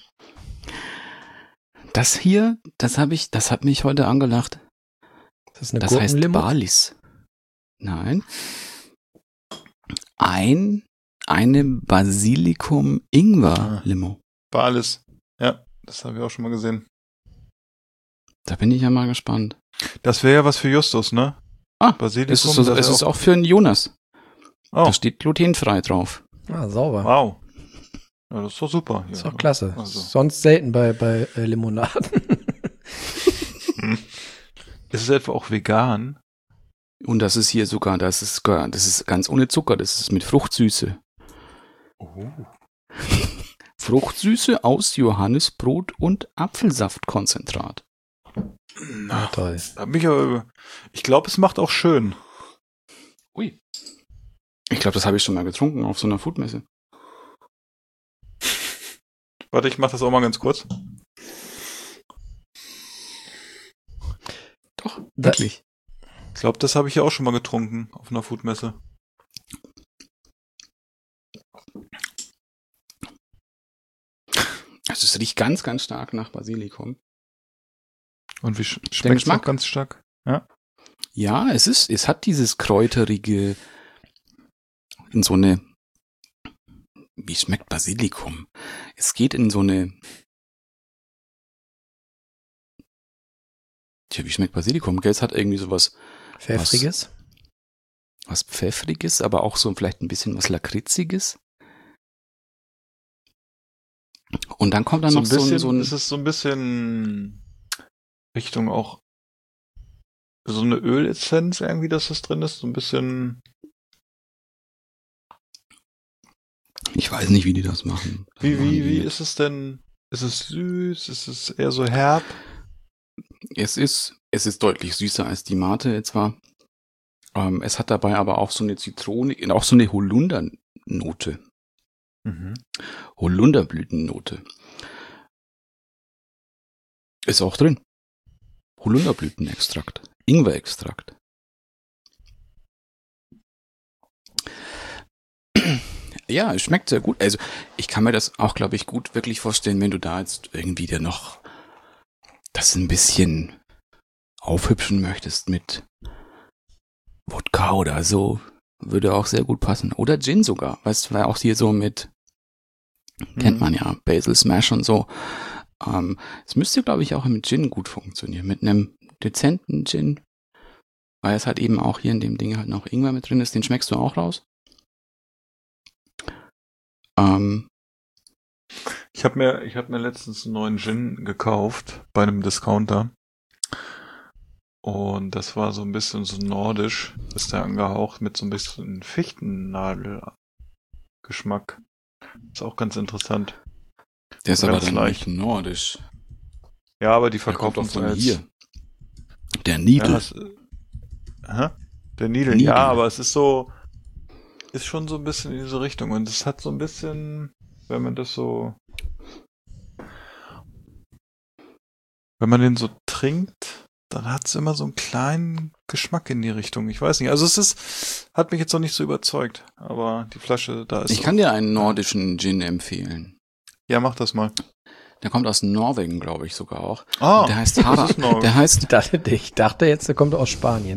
Das hier, das habe ich, das hat mich heute angelacht. Das ist eine Das heißt Gurkenlimo. Balis. Nein. Ein, eine Basilikum-Ingwer-Limo. Balis. Ja, das habe ich auch schon mal gesehen. Da bin ich ja mal gespannt. Das wäre ja was für Justus, ne? Ah, Basilikum. es ist, so, das es wär ist auch für einen Jonas. Oh, Da steht glutenfrei drauf. Ah, sauber. wow. Ja, das ist doch super. Das ist Ja. doch klasse. Also. Sonst selten bei, bei äh, Limonaden. Ist es etwa auch vegan? Und das ist hier sogar, das ist, gar- das ist ganz ohne Zucker, das ist mit Fruchtsüße. Oh. Fruchtsüße aus Johannisbrot und Apfelsaftkonzentrat. Na toll. Hab mich aber über- Ich glaube, es macht auch schön. Ui. Ich glaube, das habe ich schon mal getrunken auf so einer Foodmesse. Warte, ich mach das auch mal ganz kurz. Doch, Da- wirklich. Ich glaube, das habe ich ja auch schon mal getrunken auf einer Foodmesse. Also es riecht ganz, ganz stark nach Basilikum. Und wie sch Der schmeckt es Geschmack? auch ganz stark? Ja, es ist, es hat dieses kräuterige, in so eine, wie schmeckt Basilikum? Es geht in so eine, tja, wie schmeckt Basilikum? Gell, es hat irgendwie sowas, Pfeffriges. was Pfeffriges, aber auch so vielleicht ein bisschen was Lakritziges. Und dann kommt dann So noch ein bisschen, so ein, ist so ein, es so ein bisschen Richtung auch so eine Ölessenz irgendwie, dass das drin ist, so ein bisschen. ich weiß nicht, wie die das machen. Das Wie machen wie die- wie ist es denn? Ist es süß? Ist es eher so herb? Es ist, es ist deutlich süßer als die Mate etwa. Ähm, es hat dabei aber auch so eine Zitrone, auch so eine Holundernote. Mhm. Holunderblütennote. Ist auch drin. Holunderblütenextrakt. Ingwerextrakt. Ja, es schmeckt sehr gut. Also ich kann mir das auch, glaube ich, gut wirklich vorstellen, wenn du da jetzt irgendwie dir noch das ein bisschen aufhübschen möchtest mit Wodka oder so, würde auch sehr gut passen. Oder Gin sogar, weißt du, weil auch hier so mit, mhm. kennt man ja, Basil Smash und so. Ähm, es müsste, glaube ich, auch mit Gin gut funktionieren, mit einem dezenten Gin, weil es halt eben auch hier in dem Ding halt noch Ingwer mit drin ist, den schmeckst du auch raus. Ähm, Ich habe mir, ich habe mir letztens einen neuen Gin gekauft bei einem Discounter. Und das war so ein bisschen so nordisch, ist der angehaucht mit so ein bisschen Fichtennadel-Geschmack. Ist auch ganz interessant. Der ist aber Ganz dann leicht. nicht nordisch. Ja, aber die Der kommt verkaufen doch es von als... hier. Der Needle. Ja, das, aha, der Needle, Needle. ja, aber es ist so, ist schon so ein bisschen in diese Richtung. Und es hat so ein bisschen, wenn man das so, wenn man den so trinkt, dann hat es immer so einen kleinen Geschmack in die Richtung. Ich weiß nicht. Also es ist, hat mich jetzt noch nicht so überzeugt. Aber die Flasche, da ist. Ich so, kann dir einen nordischen Gin empfehlen. Ja, mach das mal. Der kommt aus Norwegen, glaube ich sogar auch. Ah, der heißt Hara. das ist Norwegen. Der heißt, Ich dachte, ich dachte jetzt, der kommt aus Spanien.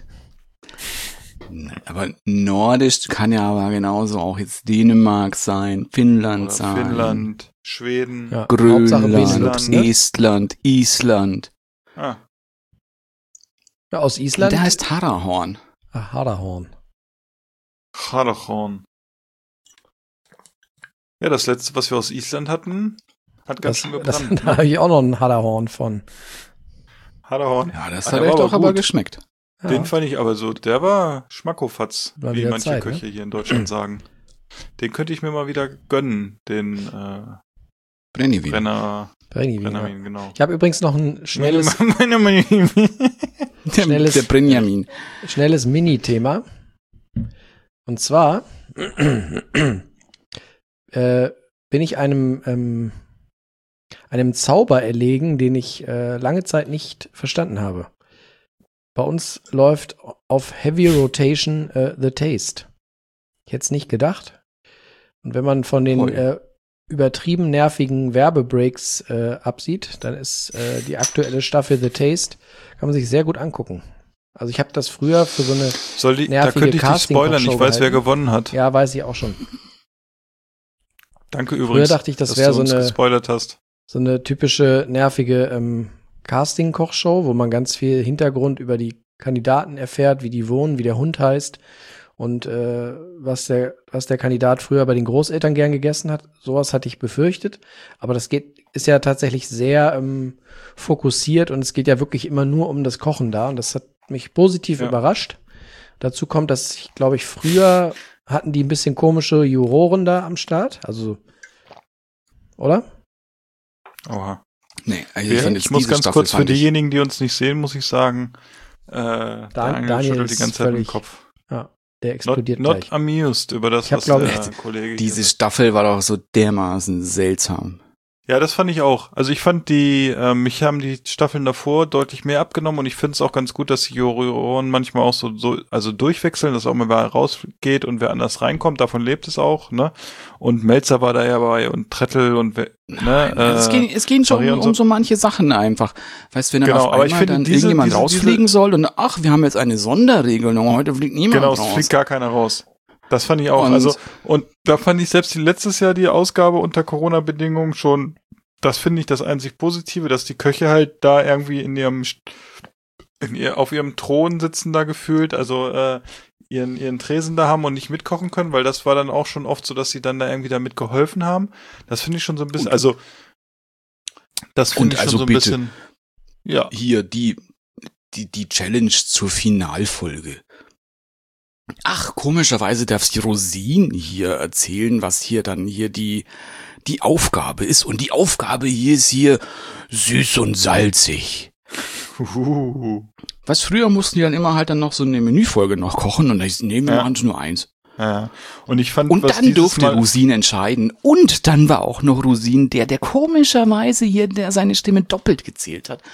aber nordisch kann ja aber genauso auch jetzt Dänemark sein, Finnland Oder sein, Finnland, Schweden. Ja, Grönland, Hauptsache Benelux, ne? Estland, Island. Ah, Ja, aus Island. Der heißt Harahorn. Ah, Harahorn. Harahorn. Ja, das letzte, was wir aus Island hatten, hat ganz Das, schön das, gebrannt. da habe ich auch noch einen Harahorn von. Harahorn. Ja, das Ah, hat der euch war doch aber aber gut. geschmeckt. Ja. Den fand ich aber so, der war Schmackofatz, War wie wieder manche Zeit, ne? Köche hier in Deutschland sagen. Den könnte ich mir mal wieder gönnen, den äh, Brennivin. Brenner, Brenniwin, ja. Brennerwin, genau. Ich habe übrigens noch ein schnelles, Der, Schnelles- der Brenjamin. schnelles Mini-Thema. Und zwar äh, bin ich einem ähm, einem Zauber erlegen, den ich äh, lange Zeit nicht verstanden habe. Bei uns läuft auf Heavy Rotation äh, The Taste. Ich hätte es nicht gedacht. Und wenn man von den Voll. äh, übertrieben nervigen Werbebreaks äh, absieht, dann ist äh, die aktuelle Staffel The Taste, kann man sich sehr gut angucken. Also ich habe das früher für so eine, Soll die, da nervige könnte ich dich spoilern, ich Casting-Talkshow weiß, wer gehalten. gewonnen hat. ja, weiß ich auch schon. Danke übrigens, dachte ich, das dass wär du so uns eine- gespoilert hast. So eine typische nervige ähm, Casting-Kochshow, wo man ganz viel Hintergrund über die Kandidaten erfährt, wie die wohnen, wie der Hund heißt und äh, was der was der Kandidat früher bei den Großeltern gern gegessen hat. Sowas hatte ich befürchtet, aber das geht ist ja tatsächlich sehr ähm, fokussiert und es geht ja wirklich immer nur um das Kochen da und das hat mich positiv Ja. überrascht. Dazu kommt, dass ich glaube ich früher hatten die ein bisschen komische Juroren da am Start, also oder? Oha. Nee, also Ich, ich, fand ich jetzt muss diese ganz Staffel kurz für fand ich- diejenigen, die uns nicht sehen, muss ich sagen, äh, der Angel Daniel schüttelt die ist ganze Zeit mit dem völlig Kopf. Ja, der Not, explodiert not gleich. amused über das, Ich hab, was glaub der ich, Kollege Diese hier sagt. Staffel war doch so dermaßen seltsam. Ja, das fand ich auch. Also ich fand die, äh, mich haben die Staffeln davor deutlich mehr abgenommen und ich finde es auch ganz gut, dass die Juroren manchmal auch so, so also durchwechseln, dass auch mal wer rausgeht und wer anders reinkommt, davon lebt es auch, ne? Und Melzer war da ja bei und Trettel und wer, ne? Also es, äh, ging, es ging schon Maria um, und um so. so manche Sachen einfach. Weißt du, wenn dann Genau, auf aber einmal ich finde, dann diese- irgendjemand diese- rausfliegen diese- soll und ach, wir haben jetzt eine Sonderregelung, heute fliegt niemand Genau, es raus. fliegt gar keiner raus. Das fand ich auch. Und- also, und da fand ich selbst die letztes Jahr die Ausgabe unter Corona-Bedingungen schon, das finde ich das einzig Positive, dass die Köche halt da irgendwie in ihrem, St- in ihr, auf ihrem Thron sitzen da gefühlt, also, äh, ihren, ihren Tresen da haben und nicht mitkochen können, weil das war dann auch schon oft so, dass sie dann da irgendwie da mitgeholfen haben. Das finde ich schon so ein bisschen, Und- also, das finde und ich schon also so ein bitte. bisschen, ja. Hier die, die, die Challenge zur Finalfolge. Ach, komischerweise darf die Rosine hier erzählen, was hier dann hier die, die Aufgabe ist. Und die Aufgabe hier ist hier süß und salzig. Uhuhu. Was früher mussten die dann immer halt dann noch so eine Menüfolge noch kochen und ich nehmen wir Ja. machen nur eins. Ja. Und ich fand, Und was dann dieses durfte Mal, Rosin entscheiden. Und dann war auch noch Rosin der, der komischerweise hier, der seine Stimme doppelt gezählt hat.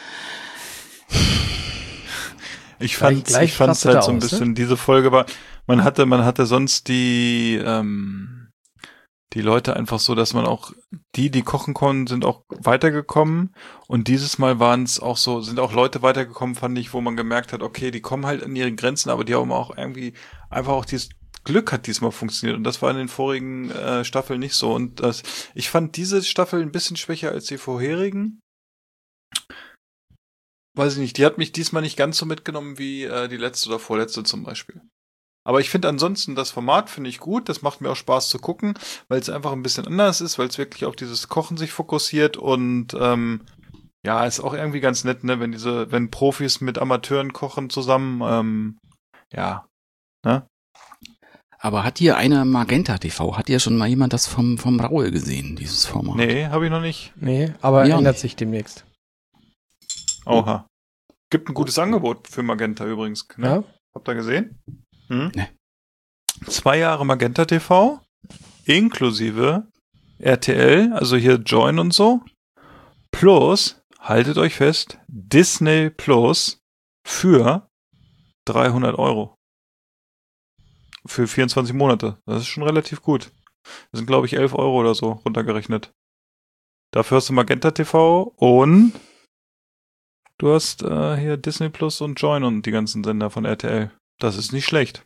Ich fand, gleich ich fand rastet er halt so ein aus, ne? bisschen, diese Folge war, man hatte, man hatte sonst die, ähm, die Leute einfach so, dass man auch, die, die kochen konnten, sind auch weitergekommen. Und dieses Mal waren es auch so, sind auch Leute weitergekommen, fand ich, wo man gemerkt hat, okay, die kommen halt an ihre Grenzen, aber die haben auch irgendwie einfach auch dieses Glück hat diesmal funktioniert. Und das war in den vorigen äh, Staffeln nicht so. Und das, ich fand diese Staffel ein bisschen schwächer als die vorherigen. Weiß ich nicht, die hat mich diesmal nicht ganz so mitgenommen wie äh, die letzte oder vorletzte zum Beispiel. Aber ich finde ansonsten das Format finde ich gut, das macht mir auch Spaß zu gucken, weil es einfach ein bisschen anders ist, weil es wirklich auf dieses Kochen sich fokussiert und ähm, ja, ist auch irgendwie ganz nett, ne, wenn diese, wenn Profis mit Amateuren kochen zusammen, ähm, ja, ne? Aber hat hier einer Magenta T V, hat hier schon mal jemand das vom, vom Raue gesehen, dieses Format? Nee, habe ich noch nicht. Nee, aber Ja, ändert nicht. sich demnächst. Oha. Gibt ein gutes Angebot für Magenta übrigens, ne? Ja? Habt ihr gesehen? Hm? Nee. Zwei Jahre Magenta T V, inklusive R T L, also hier Join und so, plus, haltet euch fest, Disney Plus für dreihundert Euro. Für vierundzwanzig Monate. Das ist schon relativ gut. Das sind, glaube ich, elf Euro oder so runtergerechnet. Dafür hast du Magenta T V und du hast äh, hier Disney Plus und Join und die ganzen Sender von R T L. Das ist nicht schlecht.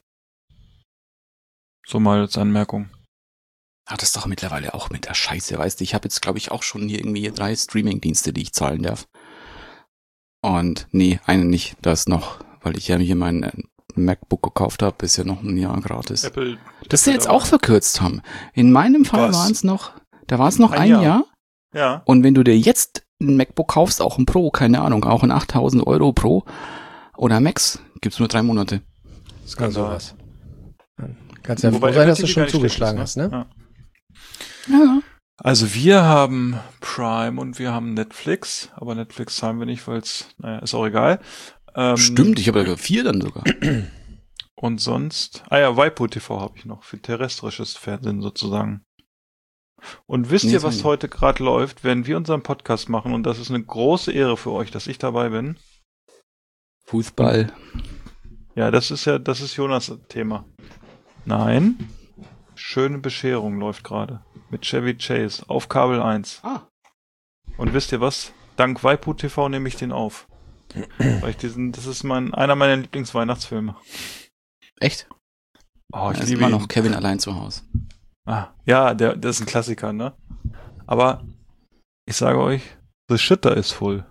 So mal als Anmerkung. Ach, das ist doch mittlerweile auch mit der Scheiße, weißt du, ich habe jetzt, glaube ich, auch schon hier irgendwie drei Streaming-Dienste, die ich zahlen darf. Und nee, einen nicht, das noch, weil ich ja hier mein äh, MacBook gekauft habe, ist ja noch ein Jahr gratis. Apple. Das sie jetzt auch verkürzt haben. In meinem Fall Was? waren es noch, da war es noch Ein ein Jahr. Jahr. Ja. Und wenn du dir jetzt ein MacBook kaufst, auch ein Pro, keine Ahnung, auch ein achttausend Euro Pro oder Max, gibt's nur drei Monate. Das kann Also, sowas. Kannst ja Wobei froh sein, dass Apple du T V gar schon nicht schlecht zugeschlagen ist, hast, ne? ne? Ja. Ja. Also wir haben Prime und wir haben Netflix, aber Netflix zahlen wir nicht, weil es, naja, ist auch egal. Ähm, Stimmt, ich habe ja vier dann sogar. Und sonst, ah ja, Waipu T V habe ich noch, für terrestrisches Fernsehen sozusagen. Und wisst Nee, ihr, das was hab ich heute gerade läuft, wenn wir unseren Podcast machen, und das ist eine große Ehre für euch, dass ich dabei bin? Fußball. Ja, das ist ja, das ist Jonas Thema. Nein, Schöne Bescherung läuft gerade. Mit Chevy Chase auf Kabel eins. Ah. Und wisst ihr was? Dank Waipu T V nehme ich den auf. Weil ich diesen, das ist mein, einer meiner Lieblingsweihnachtsfilme. Echt? Oh, ich Da ist liebe immer ihn. noch Kevin allein zu Hause. Ah, ja, der, der ist ein Klassiker, ne? Aber ich sage euch, the shitter is full.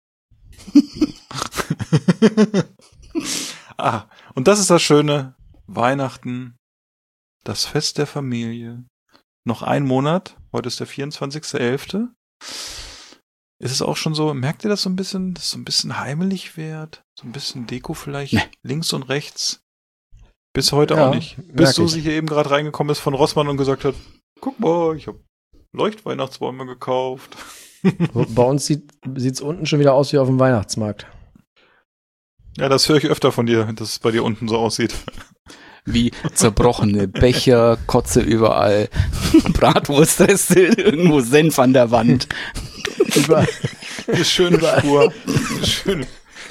Ah, und das ist das Schöne. Weihnachten, das Fest der Familie. Noch ein Monat. Heute ist der vierundzwanzigster elfte Ist es auch schon so, merkt ihr das so ein bisschen, dass es so ein bisschen heimelig wird? So ein bisschen Deko vielleicht Nee. links und rechts? Bis heute Ja, auch nicht. merk Bis ich. Susi hier eben gerade reingekommen ist von Rossmann und gesagt hat, guck mal, ich habe Leuchtweihnachtsbäume gekauft. Bei uns sieht es unten schon wieder aus wie auf dem Weihnachtsmarkt. Ja, das höre ich öfter von dir, dass es bei dir unten so aussieht. Wie zerbrochene Becher, Kotze überall, Bratwurstreste, irgendwo Senf an der Wand. Überall. Eine schöne Spur. Eine schöne.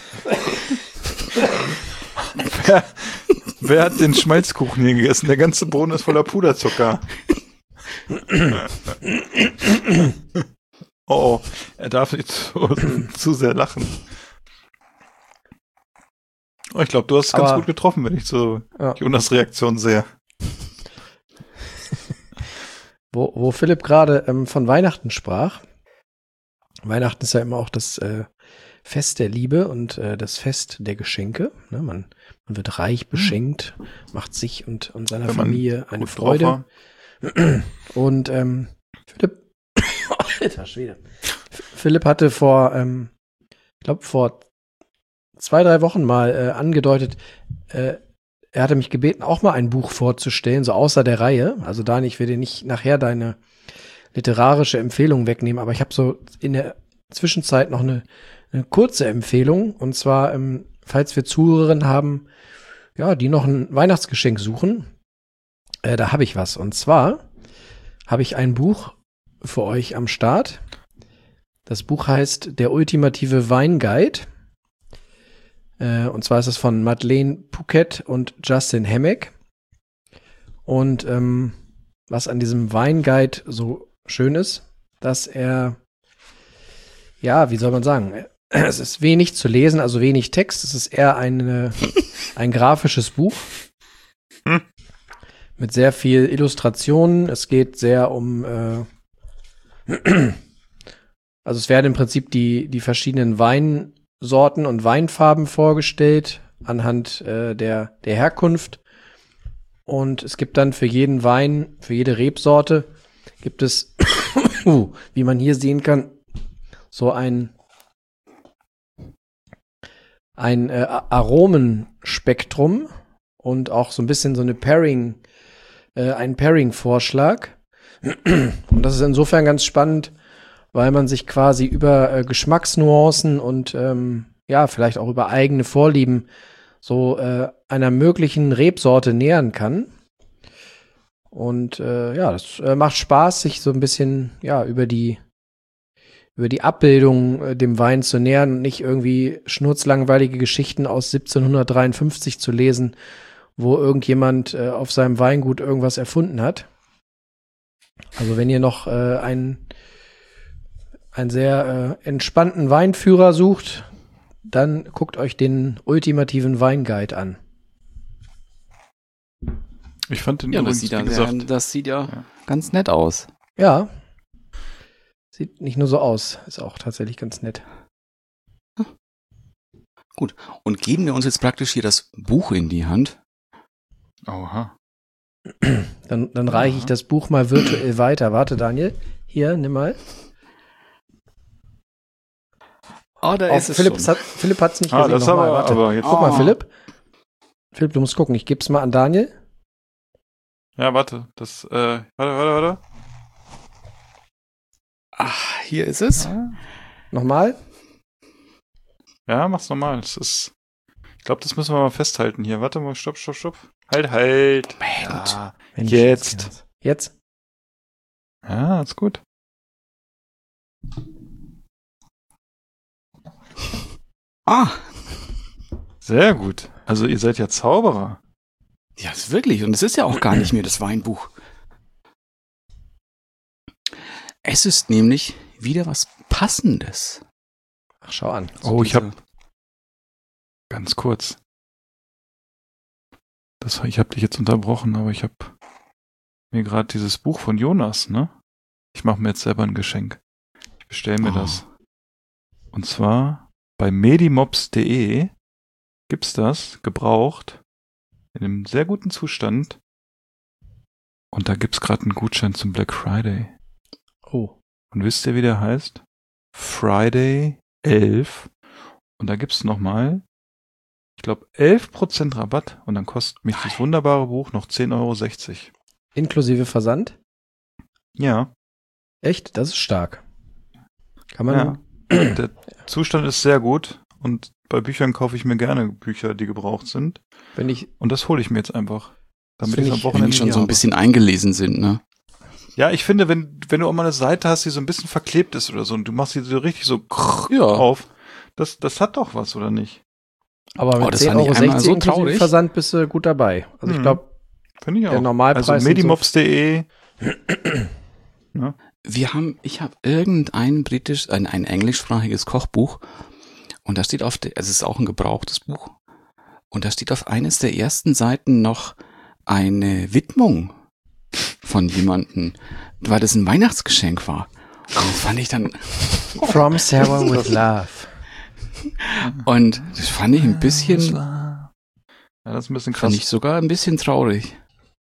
wer, wer hat den Schmalzkuchen hier gegessen? Der ganze Boden ist voller Puderzucker. Oh, er darf nicht zu, zu sehr lachen. Oh, ich glaube, du hast es ganz Aber- gut getroffen, wenn ich so Ja. Jonas Reaktion sehe. Wo, wo Philipp gerade ähm, von Weihnachten sprach. Weihnachten ist ja immer auch das äh, Fest der Liebe und äh, das Fest der Geschenke. Ne? Man, man wird reich beschenkt, macht sich und, und seiner Wenn man Familie eine gut Freude. drauf war. Und ähm, Philipp, alter Schwede. F- Philipp hatte vor, ähm, ich glaube vor zwei, drei Wochen mal äh, angedeutet, äh, er hatte mich gebeten, auch mal ein Buch vorzustellen, so außer der Reihe. Also Dani, ich will dir nicht nachher deine literarische Empfehlung wegnehmen, aber ich habe so in der Zwischenzeit noch eine, eine kurze Empfehlung. Und zwar, ähm, falls wir Zuhörerinnen haben, ja, die noch ein Weihnachtsgeschenk suchen, äh, da habe ich was. Und zwar habe ich ein Buch für euch am Start. Das Buch heißt Der ultimative Weinguide. Äh, und zwar ist es von Madeleine Pouquet und Justin Hemmeck. Und ähm, was an diesem Weinguide so schön ist, dass er, ja, wie soll man sagen, es ist wenig zu lesen, also wenig Text. Es ist eher eine, ein grafisches Buch Hm. mit sehr viel Illustrationen. Es geht sehr um, äh, also es werden im Prinzip die, die verschiedenen Weinsorten und Weinfarben vorgestellt anhand äh, der, der Herkunft. Und es gibt dann für jeden Wein, für jede Rebsorte, gibt es, wie man hier sehen kann, so ein ein äh, Aromenspektrum und auch so ein bisschen so eine Pairing, äh, ein Pairing-Vorschlag. Und das ist insofern ganz spannend, weil man sich quasi über äh, Geschmacksnuancen und ähm, ja, vielleicht auch über eigene Vorlieben so äh, einer möglichen Rebsorte nähern kann. Und äh, ja, das äh, macht Spaß, sich so ein bisschen ja über die über die Abbildung äh, dem Wein zu nähern und nicht irgendwie schnurzlangweilige Geschichten aus siebzehnhundertdreiundfünfzig zu lesen, wo irgendjemand äh, auf seinem Weingut irgendwas erfunden hat. Also wenn ihr noch äh, einen, einen sehr äh, entspannten Weinführer sucht, dann guckt euch den ultimativen Weinguide an. Ich fand den Ja, das übrigens, sieht, wie ja gesagt, sehr, das sieht ja, Ja. ganz nett aus. Ja. Sieht nicht nur so aus, ist auch tatsächlich ganz nett. Und geben wir uns jetzt praktisch hier das Buch in die Hand. Oha. Dann, dann reiche ich das Buch mal virtuell weiter. Warte, Daniel. Hier, nimm mal. Oh, da Auch ist es Philipp schon. hat Philipp hat's nicht Ah, gesehen. das Nochmal, aber, warte. aber jetzt. Guck mal, Oh. Philipp. Philipp, du musst gucken. Ich geb's mal an Daniel. Ja, warte, das, äh, warte, warte, warte. Ach, hier ist es. Nochmal. Ja, mach's nochmal. Das ist, ich glaube, das müssen wir mal festhalten hier. Warte mal, stopp, stopp, stopp. Halt, halt. Mensch. Ja, Mensch, jetzt. Jetzt. Ja, ist gut. Ah, Sehr gut. Also ihr seid ja Zauberer. ja, ist wirklich. Und es ist ja auch gar nicht mehr das Weinbuch. Es ist nämlich wieder was Passendes. Ach, schau an. Oh, ich diese- hab ganz kurz. Das, ich habe dich jetzt unterbrochen, aber ich habe mir gerade dieses Buch von Jonas, ne? Ich mache mir jetzt selber ein Geschenk. Ich bestelle mir Oh. das. Und zwar bei medimops punkt de gibt's das gebraucht in einem sehr guten Zustand. Und da gibt's gerade einen Gutschein zum Black Friday. Oh. Und wisst ihr, wie der heißt? Friday elf. Und da gibt's nochmal, ich glaube, elf Prozent Rabatt. Und dann kostet mich das wunderbare Buch noch zehn Euro sechzig. Inklusive Versand? Ja, Echt? Das ist stark. Kann man. ja. Der Zustand ist sehr gut. Und bei Büchern kaufe ich mir gerne Bücher, die gebraucht sind. Wenn ich. Und das hole ich mir jetzt einfach. Damit find ich ich- am Wenn Wochenende die schon hier so ein habe. bisschen eingelesen sind, ne? Ja, ich finde, wenn, wenn du auch mal eine Seite hast, die so ein bisschen verklebt ist oder so, und du machst sie so richtig so Ja. auf, das, das hat doch was, oder nicht? Aber mit Oh, das zehn fand ich Euro einmal sechzig so inklusive traurig. Versand bist du gut dabei. Also ich Mhm. glaube, Finde ich auch. der Normalpreis Also sind medimops punkt de. Wir haben, ich habe irgendein britisch, ein, ein englischsprachiges Kochbuch und da steht auf der, also es ist auch ein gebrauchtes Buch und da steht auf eines der ersten Seiten noch eine Widmung von jemandem, weil das ein Weihnachtsgeschenk war. Und das fand ich dann, so From Sarah with Love. und das fand ich ein bisschen, Ja, das ist ein bisschen krass. fand ich sogar ein bisschen traurig.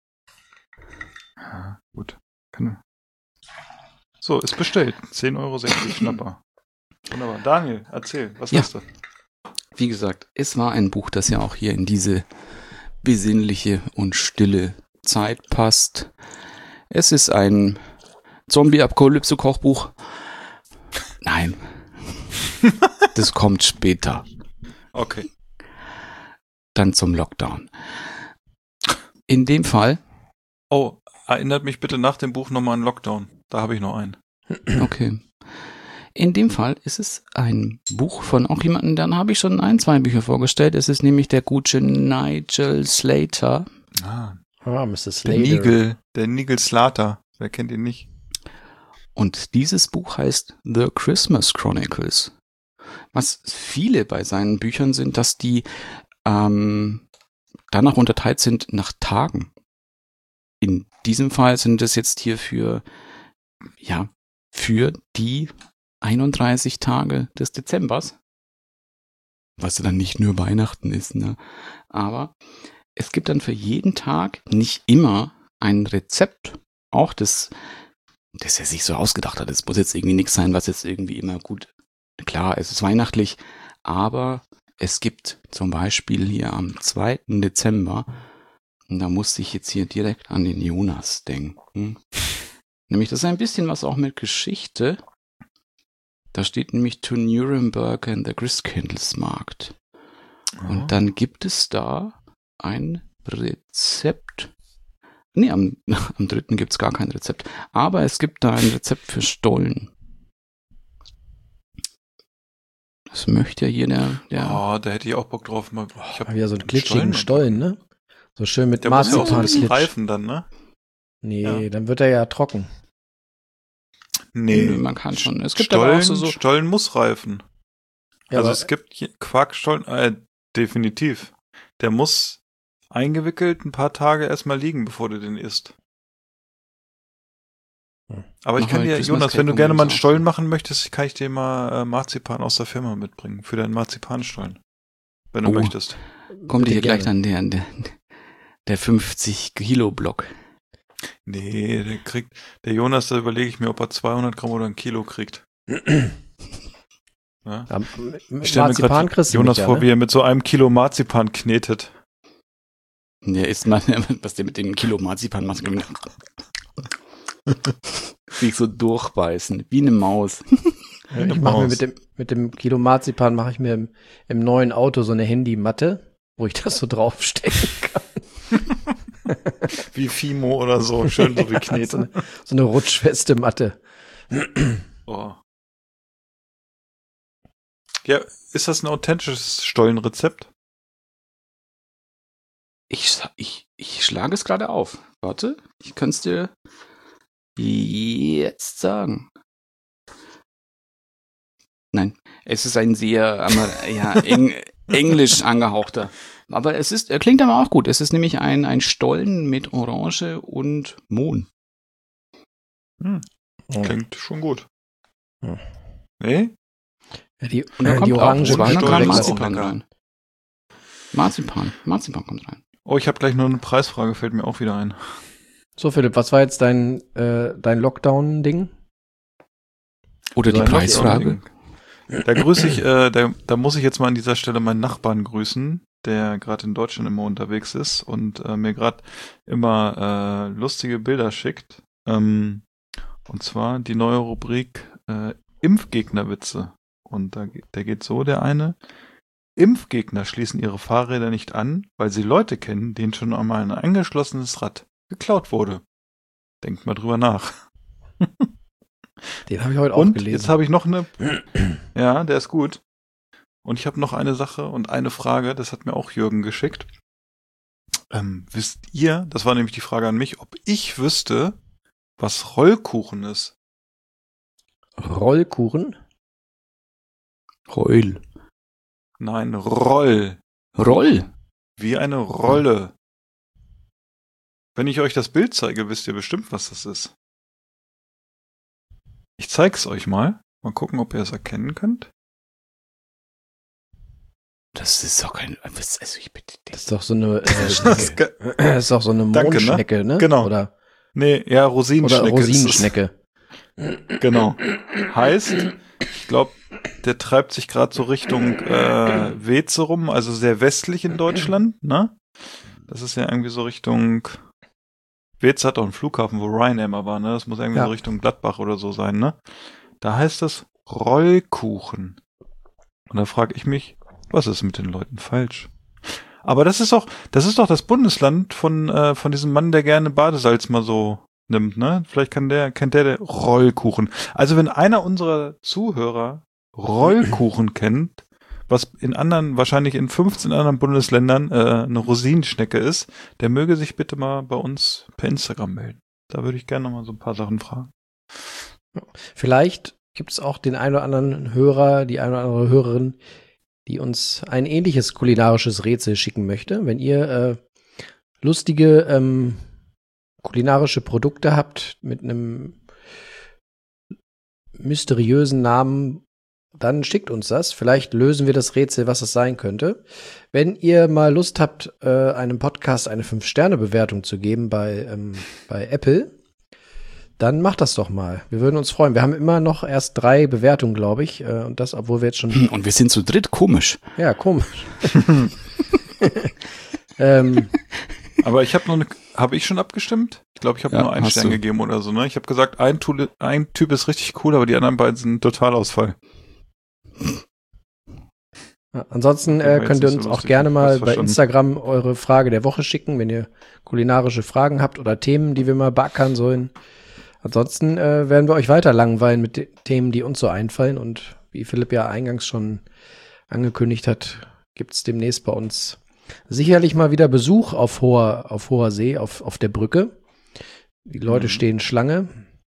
Ja, gut. Kann- So, ist bestellt. zehn Euro sechzig Schnapper. Wunderbar. Daniel, erzähl, was Ja. hast du? Wie gesagt, es war ein Buch, das ja auch hier in diese besinnliche und stille Zeit passt. Es ist ein Zombie-Apokalypse-Kochbuch. Nein. Das kommt später. Okay. Dann zum Lockdown. In dem Fall, Oh, erinnert mich bitte nach dem Buch nochmal an Lockdown. Da habe ich noch einen. okay. In dem Fall ist es ein Buch von auch jemandem, dann habe ich schon ein, zwei Bücher vorgestellt. Es ist nämlich der gute Nigel Slater. Ah. Ah, Misses Der Slater. Nigel, der Nigel Slater. Wer kennt ihn nicht? Und dieses Buch heißt The Christmas Chronicles. Was viele bei seinen Büchern sind, dass die ähm, danach unterteilt sind nach Tagen. In diesem Fall sind es jetzt hier für, ja, für die einunddreißig Tage des Dezembers. Was dann nicht nur Weihnachten ist, ne? Aber es gibt dann für jeden Tag nicht immer ein Rezept. Auch das, das er sich so ausgedacht hat. Es muss jetzt irgendwie nichts sein, was jetzt irgendwie immer gut, klar, es ist weihnachtlich, aber es gibt zum Beispiel hier am zweiten Dezember, und da musste ich jetzt hier direkt an den Jonas denken. Nämlich, das ist ein bisschen was auch mit Geschichte. Da steht nämlich to Nuremberg and the Christkindlesmarkt. Oh. Und dann gibt es da ein Rezept. Nee, am, am dritten gibt es gar kein Rezept. Aber es gibt da ein Rezept für Stollen. Das möchte ja hier der... der Oh, da hätte ich auch Bock drauf. Mal, ich hab Ja, so einen glitschigen Stollen, ne? So schön mit Der muss ja auch so ein bisschen Marzipan-Glitch. reifen dann, ne? Nee, Ja. dann wird er ja trocken. Nee. Nö, man kann schon. Es gibt Stollen, aber auch so... so Stollen muss reifen. Ja, also aber- es gibt hier Quarkstollen, äh, definitiv. Der muss eingewickelt ein paar Tage erstmal liegen, bevor du den isst. Hm. Aber ich Mach kann mal dir, Christmas Jonas, wenn du Cake gerne und mal einen so. Stollen machen möchtest, kann ich dir mal äh, Marzipan aus der Firma mitbringen. Für deinen Marzipanstollen. Wenn du Oh. möchtest. Kommt Bitte hier gleich gerne. dann der, der, der fünfzig Kilo Block. Nee, der kriegt, der Jonas, da überlege ich mir, ob er zweihundert Gramm oder ein Kilo kriegt. Ja? Ja, mit Ich stelle mir Marzipan gerade kriegst du Jonas mich ja, vor, ne? wie er mit so einem Kilo Marzipan knetet. Der isst mal, was der mit dem Kilo Marzipan macht. Sich so durchbeißen, wie eine Maus. Ja, ich mache mir mit dem, mit dem Kilo Marzipan mache ich mir im, im neuen Auto so eine Handymatte, wo ich das so draufstecken kann. Wie Fimo oder so, schön so wie so, Knete. eine, so eine rutschfeste Matte. Oh. Ja, ist das ein authentisches Stollenrezept? Ich, ich, ich schlage es gerade auf. Warte, ich kann es dir jetzt sagen. Nein, es ist ein sehr Amer- ja, eng, englisch angehauchter. Aber es ist, er klingt aber auch gut. Es ist nämlich ein, ein Stollen mit Orange und Mohn. Hm, Ja. klingt schon gut. Hm. Nee? Ja, die, Und da äh, kommt die auch Orange Stollen zweihundert Gramm ist auch Marzipan lecker. rein. Marzipan, Marzipan kommt rein. Oh, ich habe gleich noch eine Preisfrage, fällt mir auch wieder ein. So, Philipp, was war jetzt dein, äh, dein Lockdown-Ding? Oder die So ein Preisfrage. Lockdown-Ding. Da grüße ich, äh, da, da muss ich jetzt mal an dieser Stelle meinen Nachbarn grüßen, der gerade in Deutschland immer unterwegs ist und äh, mir gerade immer äh, lustige Bilder schickt. Ähm, und zwar die neue Rubrik äh, Impfgegnerwitze. Und da, ge- der geht so, der eine: Impfgegner schließen ihre Fahrräder nicht an, weil sie Leute kennen, denen schon einmal ein angeschlossenes Rad geklaut wurde. Denkt mal drüber nach. Den habe ich heute auch Und gelesen. jetzt habe ich noch eine. Ja, der ist gut. Und ich habe noch eine Sache und eine Frage, das hat mir auch Jürgen geschickt. Ähm, wisst ihr, das war nämlich die Frage an mich, ob ich wüsste, was Rollkuchen ist? Rollkuchen? Heul. Nein, Roll. Roll. Wie eine Rolle. Wenn ich euch das Bild zeige, wisst ihr bestimmt, was das ist. Ich zeig's euch mal. Mal gucken, ob ihr es erkennen könnt. Das ist doch kein. Was, also ich bitte Das dich. ist doch so eine, äh, Das ist ge- das ist doch so eine Danke, ne? Mondschnecke, ne? Genau. Oder, nee, ja, oder Rosinenschnecke. ist es. Rosinenschnecke. Genau. Heißt, ich glaube, der treibt sich gerade so Richtung äh, Weze rum, also sehr westlich in Deutschland, ne? Das ist ja irgendwie so Richtung. Weze hat auch einen Flughafen, wo Ryanair mal war, ne? Das muss irgendwie Ja. so Richtung Gladbach oder so sein, ne? Da heißt es Rollkuchen. Und da frage ich mich, was ist mit den Leuten falsch? Aber das ist doch, das ist doch das Bundesland von äh, von diesem Mann, der gerne Badesalz mal so nimmt, ne? Vielleicht kann der, kennt der, der Rollkuchen. Also wenn einer unserer Zuhörer Rollkuchen kennt, was in anderen, wahrscheinlich in fünfzehn anderen Bundesländern äh, eine Rosinenschnecke ist, der möge sich bitte mal bei uns per Instagram melden. Da würde ich gerne noch mal so ein paar Sachen fragen. Vielleicht gibt es auch den einen oder anderen Hörer, die eine oder andere Hörerin, die uns ein ähnliches kulinarisches Rätsel schicken möchte. Wenn ihr äh, lustige ähm, kulinarische Produkte habt mit einem mysteriösen Namen, dann schickt uns das. Vielleicht lösen wir das Rätsel, was es sein könnte. Wenn ihr mal Lust habt, äh, einem Podcast eine fünf Sterne Bewertung zu geben bei, ähm, bei Apple, dann macht das doch mal. Wir würden uns freuen. Wir haben immer noch erst drei Bewertungen, glaube ich. Äh, und das, obwohl wir jetzt schon... Und wir sind zu dritt, komisch. Ja, komisch. ähm, Aber ich habe noch eine, habe ich schon abgestimmt? Ich glaube, ich habe Ja, nur einen hast Stern du. gegeben oder so, ne? Ich habe gesagt, ein, Tool, ein Typ ist richtig cool, aber die anderen beiden sind Totalausfall. ja, ansonsten Okay, äh, jetzt könnt ihr ist uns so auch lustig. gerne Hast mal bei verstanden. Instagram eure Frage der Woche schicken, wenn ihr kulinarische Fragen habt oder Themen, die wir mal beackern sollen. Ansonsten äh, werden wir euch weiter langweilen mit den Themen, die uns so einfallen. Und wie Philipp ja eingangs schon angekündigt hat, gibt es demnächst bei uns sicherlich mal wieder Besuch auf hoher, auf hoher See, auf, auf der Brücke. Die Leute Mhm. stehen Schlange.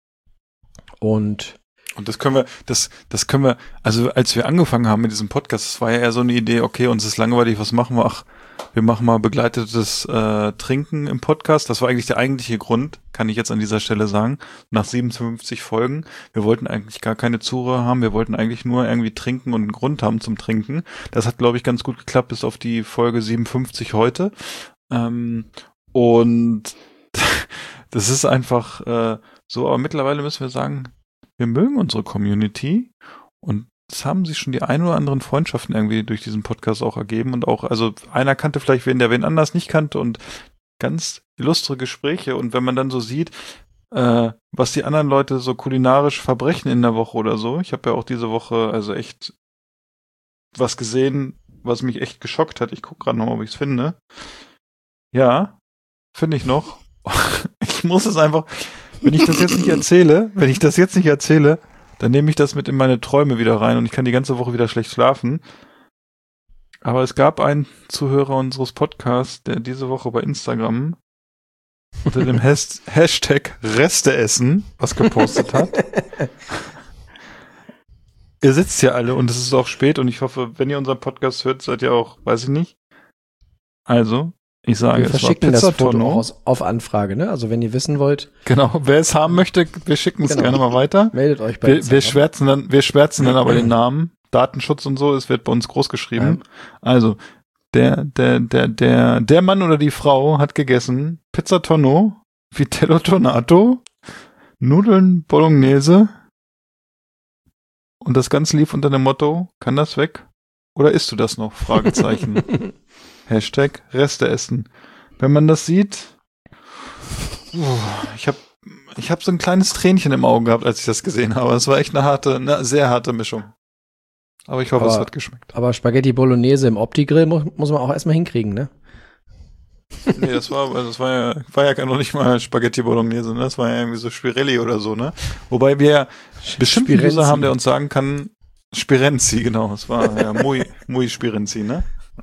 Und Und das können wir, das, das können wir, also als wir angefangen haben mit diesem Podcast, das war ja eher so eine Idee, okay, uns ist langweilig, was machen wir? Ach, wir machen mal begleitetes äh, Trinken im Podcast. Das war eigentlich der eigentliche Grund, kann ich jetzt an dieser Stelle sagen. Nach siebenundfünfzig Folgen, wir wollten eigentlich gar keine Zuhörer haben, wir wollten eigentlich nur irgendwie trinken und einen Grund haben zum Trinken. Das hat, glaube ich, ganz gut geklappt bis auf die Folge siebenundfünfzig heute. Ähm, und das ist einfach äh, so, aber mittlerweile müssen wir sagen, wir mögen unsere Community und es haben sich schon die ein oder anderen Freundschaften irgendwie durch diesen Podcast auch ergeben und auch, also einer kannte vielleicht wen, der wen anders nicht kannte und ganz illustre Gespräche und wenn man dann so sieht, äh, was die anderen Leute so kulinarisch verbrechen in der Woche oder so, ich habe ja auch diese Woche also echt was gesehen, was mich echt geschockt hat, ich gucke gerade noch, ob ich es finde. Ja, finde ich noch. Ich muss es einfach, wenn ich das jetzt nicht erzähle, wenn ich das jetzt nicht erzähle, dann nehme ich das mit in meine Träume wieder rein und ich kann die ganze Woche wieder schlecht schlafen. Aber es gab einen Zuhörer unseres Podcasts, der diese Woche bei Instagram unter dem Has- Hashtag Resteessen was gepostet hat. Ihr sitzt hier alle und es ist auch spät und ich hoffe, wenn ihr unseren Podcast hört, seid ihr auch, weiß ich nicht. Also, ich sage, wir es war verschicken das Foto Pizzatonno. auch aus, auf Anfrage, ne? Also wenn ihr wissen wollt, Genau, wer es haben möchte, wir schicken es Genau. gerne mal weiter. meldet euch bei Wir, wir Instagram. schwärzen dann, wir schwärzen dann aber den Namen, Datenschutz und so, es wird bei uns groß geschrieben. Also, der, der, der, der, der Mann oder die Frau hat gegessen Pizza Tonno, Vitello Tonato, Nudeln Bolognese und das Ganze lief unter dem Motto, kann das weg? Oder isst du das noch? Fragezeichen. Hashtag Reste essen. Wenn man das sieht, uh, ich habe ich hab so ein kleines Tränchen im Auge gehabt, als ich das gesehen habe. Es war echt eine harte, eine sehr harte Mischung. Aber ich hoffe, Aber- es hat geschmeckt. Aber Spaghetti Bolognese im Opti-Grill muss, muss man auch erstmal hinkriegen, ne? Nee, das war, also das war ja, war ja noch nicht mal Spaghetti Bolognese, ne? Das war ja irgendwie so Spirelli oder so, ne? Wobei wir ja bestimmt einen Spirenzi. User haben, der uns sagen kann, Spirenzi, genau. Das war ja muy, muy Spirenzi, ne?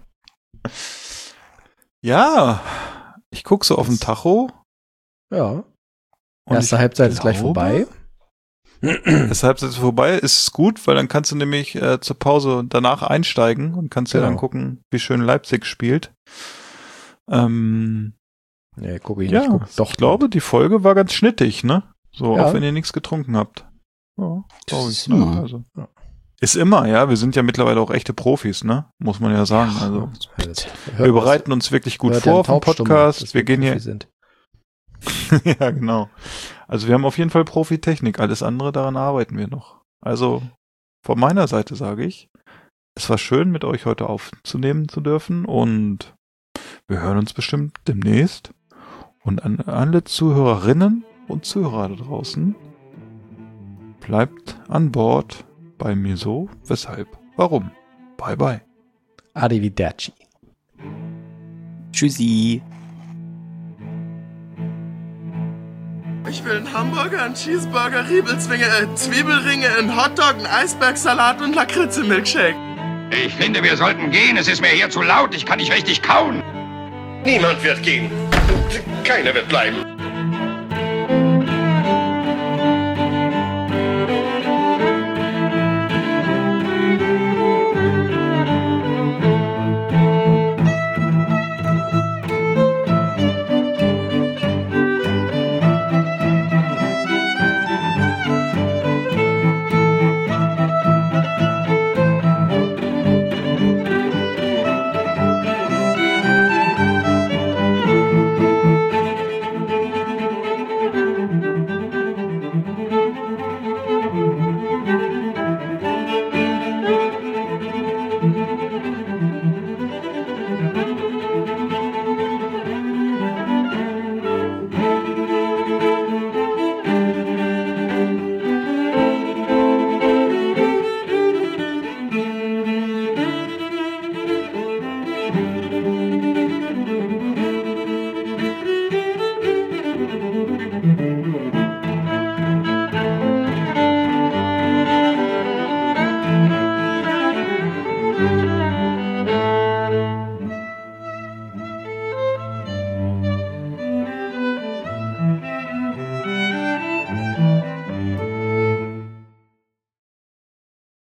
Ja, ich guck so auf den Tacho. Ja. und Erste ich Halbzeit ist gleich glaube, vorbei. Erste Halbzeit ist vorbei, ist gut, weil dann kannst du nämlich äh, zur Pause danach einsteigen und kannst ja Genau. dann gucken, wie schön Leipzig spielt. Ähm, Nee, guck ich ja, nicht. Guck, doch, ich glaube, die Folge war ganz schnittig, ne? So, Ja. auch wenn ihr nichts getrunken habt. Ja, Das glaub ist ich, ne? immer. Also, Ja. ist immer, ja. Wir sind ja mittlerweile auch echte Profis, ne? Muss man ja sagen. Also, Ja, das hört wir man- bereiten uns wirklich gut hört vor ja auf ein den Taubstummer, Podcast. dass Wir gehen Profi hier. sind. Ja, genau. Also, wir haben auf jeden Fall Profitechnik. Alles andere, daran arbeiten wir noch. Also, von meiner Seite sage ich, es war schön, mit euch heute aufzunehmen zu dürfen und wir hören uns bestimmt demnächst. Und an alle Zuhörerinnen und Zuhörer da draußen, bleibt an Bord bei mir so, weshalb, warum. Bye bye. Arrivederci. Tschüssi. Ich will einen Hamburger, einen Cheeseburger, Riebelzwinge, äh, Zwiebelringe, einen Hotdog, einen Eisbergsalat und Lakritze-Milkshake. Ich finde, wir sollten gehen. Es ist mir hier zu laut. Ich kann nicht richtig kauen. Niemand wird gehen. Keiner wird bleiben.